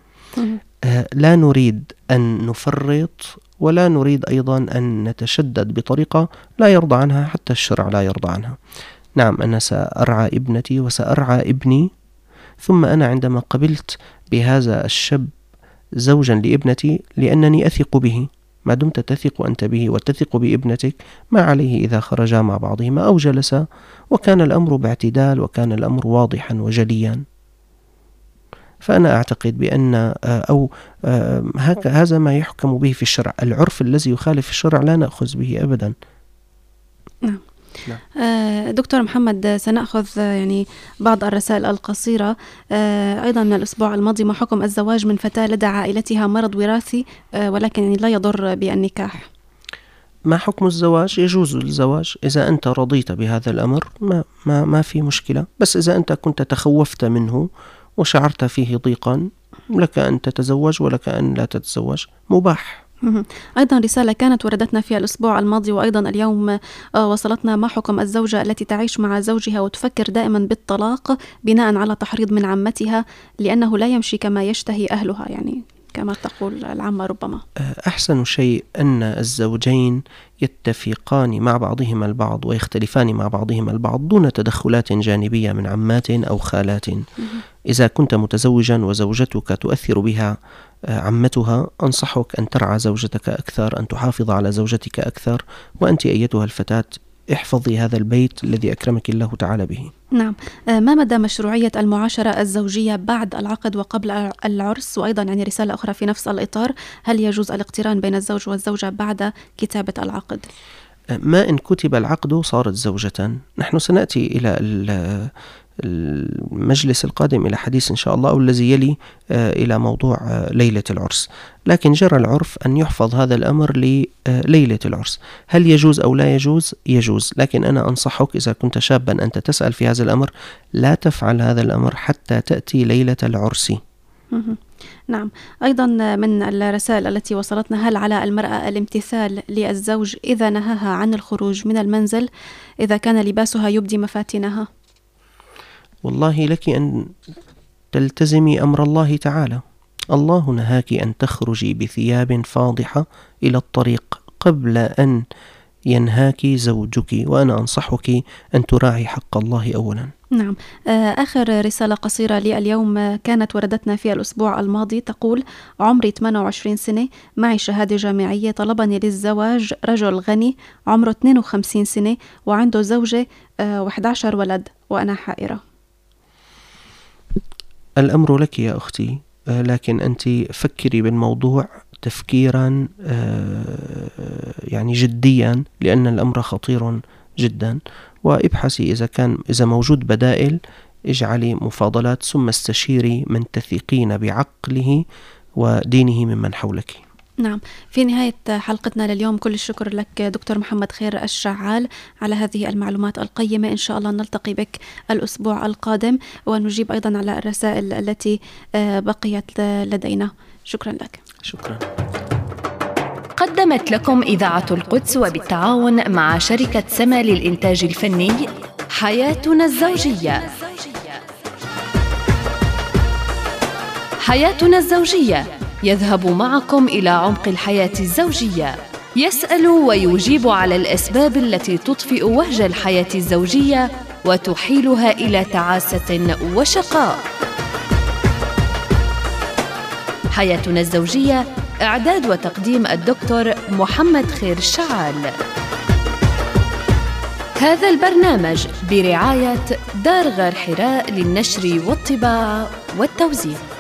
Speaker 3: آه لا نريد أن نفرط ولا نريد أيضا أن نتشدد بطريقة لا يرضى عنها حتى الشرع لا يرضى عنها. نعم أنا سأرعى ابنتي وسأرعى ابني، ثم أنا عندما قبلت بهذا الشاب زوجا لابنتي لأنني أثق به، ما دمت تثق أنت به وتثق بابنتك ما عليه إذا خرجا مع بعضهما أو جلسا وكان الأمر باعتدال وكان الأمر واضحا وجليا. فأنا أعتقد بأن أو هذا ما يحكم به في الشرع. العرف الذي يخالف الشرع لا نأخذ به أبدا.
Speaker 2: نعم. نعم. دكتور محمد، سنأخذ يعني بعض الرسائل القصيرة. أيضا من الأسبوع الماضي: ما حكم الزواج من فتاة لدى عائلتها مرض وراثي ولكن لا يضر بالنكاح؟
Speaker 3: ما حكم الزواج؟ يجوز الزواج إذا أنت رضيت بهذا الأمر، ما, ما, ما في مشكلة. بس إذا أنت كنت تخوفت منه وشعرت فيه ضيقا لك أن تتزوج ولك أن لا تتزوج، مباح.
Speaker 2: أيضا رسالة كانت وردتنا في الأسبوع الماضي وأيضا اليوم وصلتنا: ما حكم الزوجة التي تعيش مع زوجها وتفكر دائما بالطلاق بناء على تحريض من عمتها لأنه لا يمشي كما يشتهي أهلها، يعني كما تقول العامة ربما؟
Speaker 3: أحسن شيء أن الزوجين يتفقان مع بعضهما البعض ويختلفان مع بعضهما البعض دون تدخلات جانبية من عمات أو خالات. إذا كنت متزوجا وزوجتك تؤثر بها عمتها، أنصحك أن ترعى زوجتك أكثر، أن تحافظ على زوجتك أكثر، وأنت أيتها الفتاة احفظي هذا البيت الذي أكرمك الله تعالى به.
Speaker 2: نعم. ما مدى مشروعية المعاشرة الزوجية بعد العقد وقبل العرس؟ وأيضا يعني رسالة أخرى في نفس الإطار: هل يجوز الاقتران بين الزوج والزوجة بعد كتابة العقد؟
Speaker 3: ما إن كتب العقد صارت زوجة. نحن سنأتي إلى المجلس القادم إلى حديث إن شاء الله أو الذي يلي إلى موضوع ليلة العرس، لكن جرى العرف أن يحفظ هذا الأمر لليلة العرس. هل يجوز أو لا يجوز؟ يجوز، لكن أنا أنصحك إذا كنت شابا أنت تسأل في هذا الأمر لا تفعل هذا الأمر حتى تأتي ليلة العرس.
Speaker 2: نعم. أيضا من الرسائل التي وصلتنا: هل على المرأة الامتثال للزوج إذا نهاها عن الخروج من المنزل إذا كان لباسها يبدي مفاتنها؟
Speaker 3: والله لك أن تلتزمي أمر الله تعالى. الله نهاك أن تخرجي بثياب فاضحة إلى الطريق قبل أن ينهاك زوجك، وأنا أنصحك أن تراعي حق الله أولا.
Speaker 2: نعم. آخر رسالة قصيرة لي اليوم كانت وردتنا في الأسبوع الماضي، تقول: عمري ثمانية وعشرين سنة، معي شهادة جامعية، طلبني للزواج رجل غني عمره اثنين وخمسين سنة وعنده زوجة وأحد عشر ولد وأنا حائرة.
Speaker 3: الأمر لك يا أختي، لكن أنت فكري بالموضوع تفكيرا يعني جديا، لأن الأمر خطير جدا، وابحثي إذا كان إذا موجود بدائل، اجعلي مفاضلات، ثم استشيري من تثقين بعقله ودينه ممن حولك.
Speaker 2: نعم. في نهاية حلقتنا لليوم كل الشكر لك دكتور محمد خير الشعال على هذه المعلومات القيمة. إن شاء الله نلتقي بك الأسبوع القادم ونجيب أيضا على الرسائل التي بقيت لدينا. شكرا لك.
Speaker 3: شكرا.
Speaker 1: قدمت لكم إذاعة القدس وبالتعاون مع شركة سما للإنتاج الفني حياتنا الزوجية. حياتنا الزوجية يذهب معكم إلى عمق الحياة الزوجية، يسأل ويجيب على الأسباب التي تطفئ وهج الحياة الزوجية وتحيلها إلى تعاسة وشقاء. حياتنا الزوجية، إعداد وتقديم الدكتور محمد خير الشعال. هذا البرنامج برعاية دار غار حراء للنشر والطباعة والتوزيع.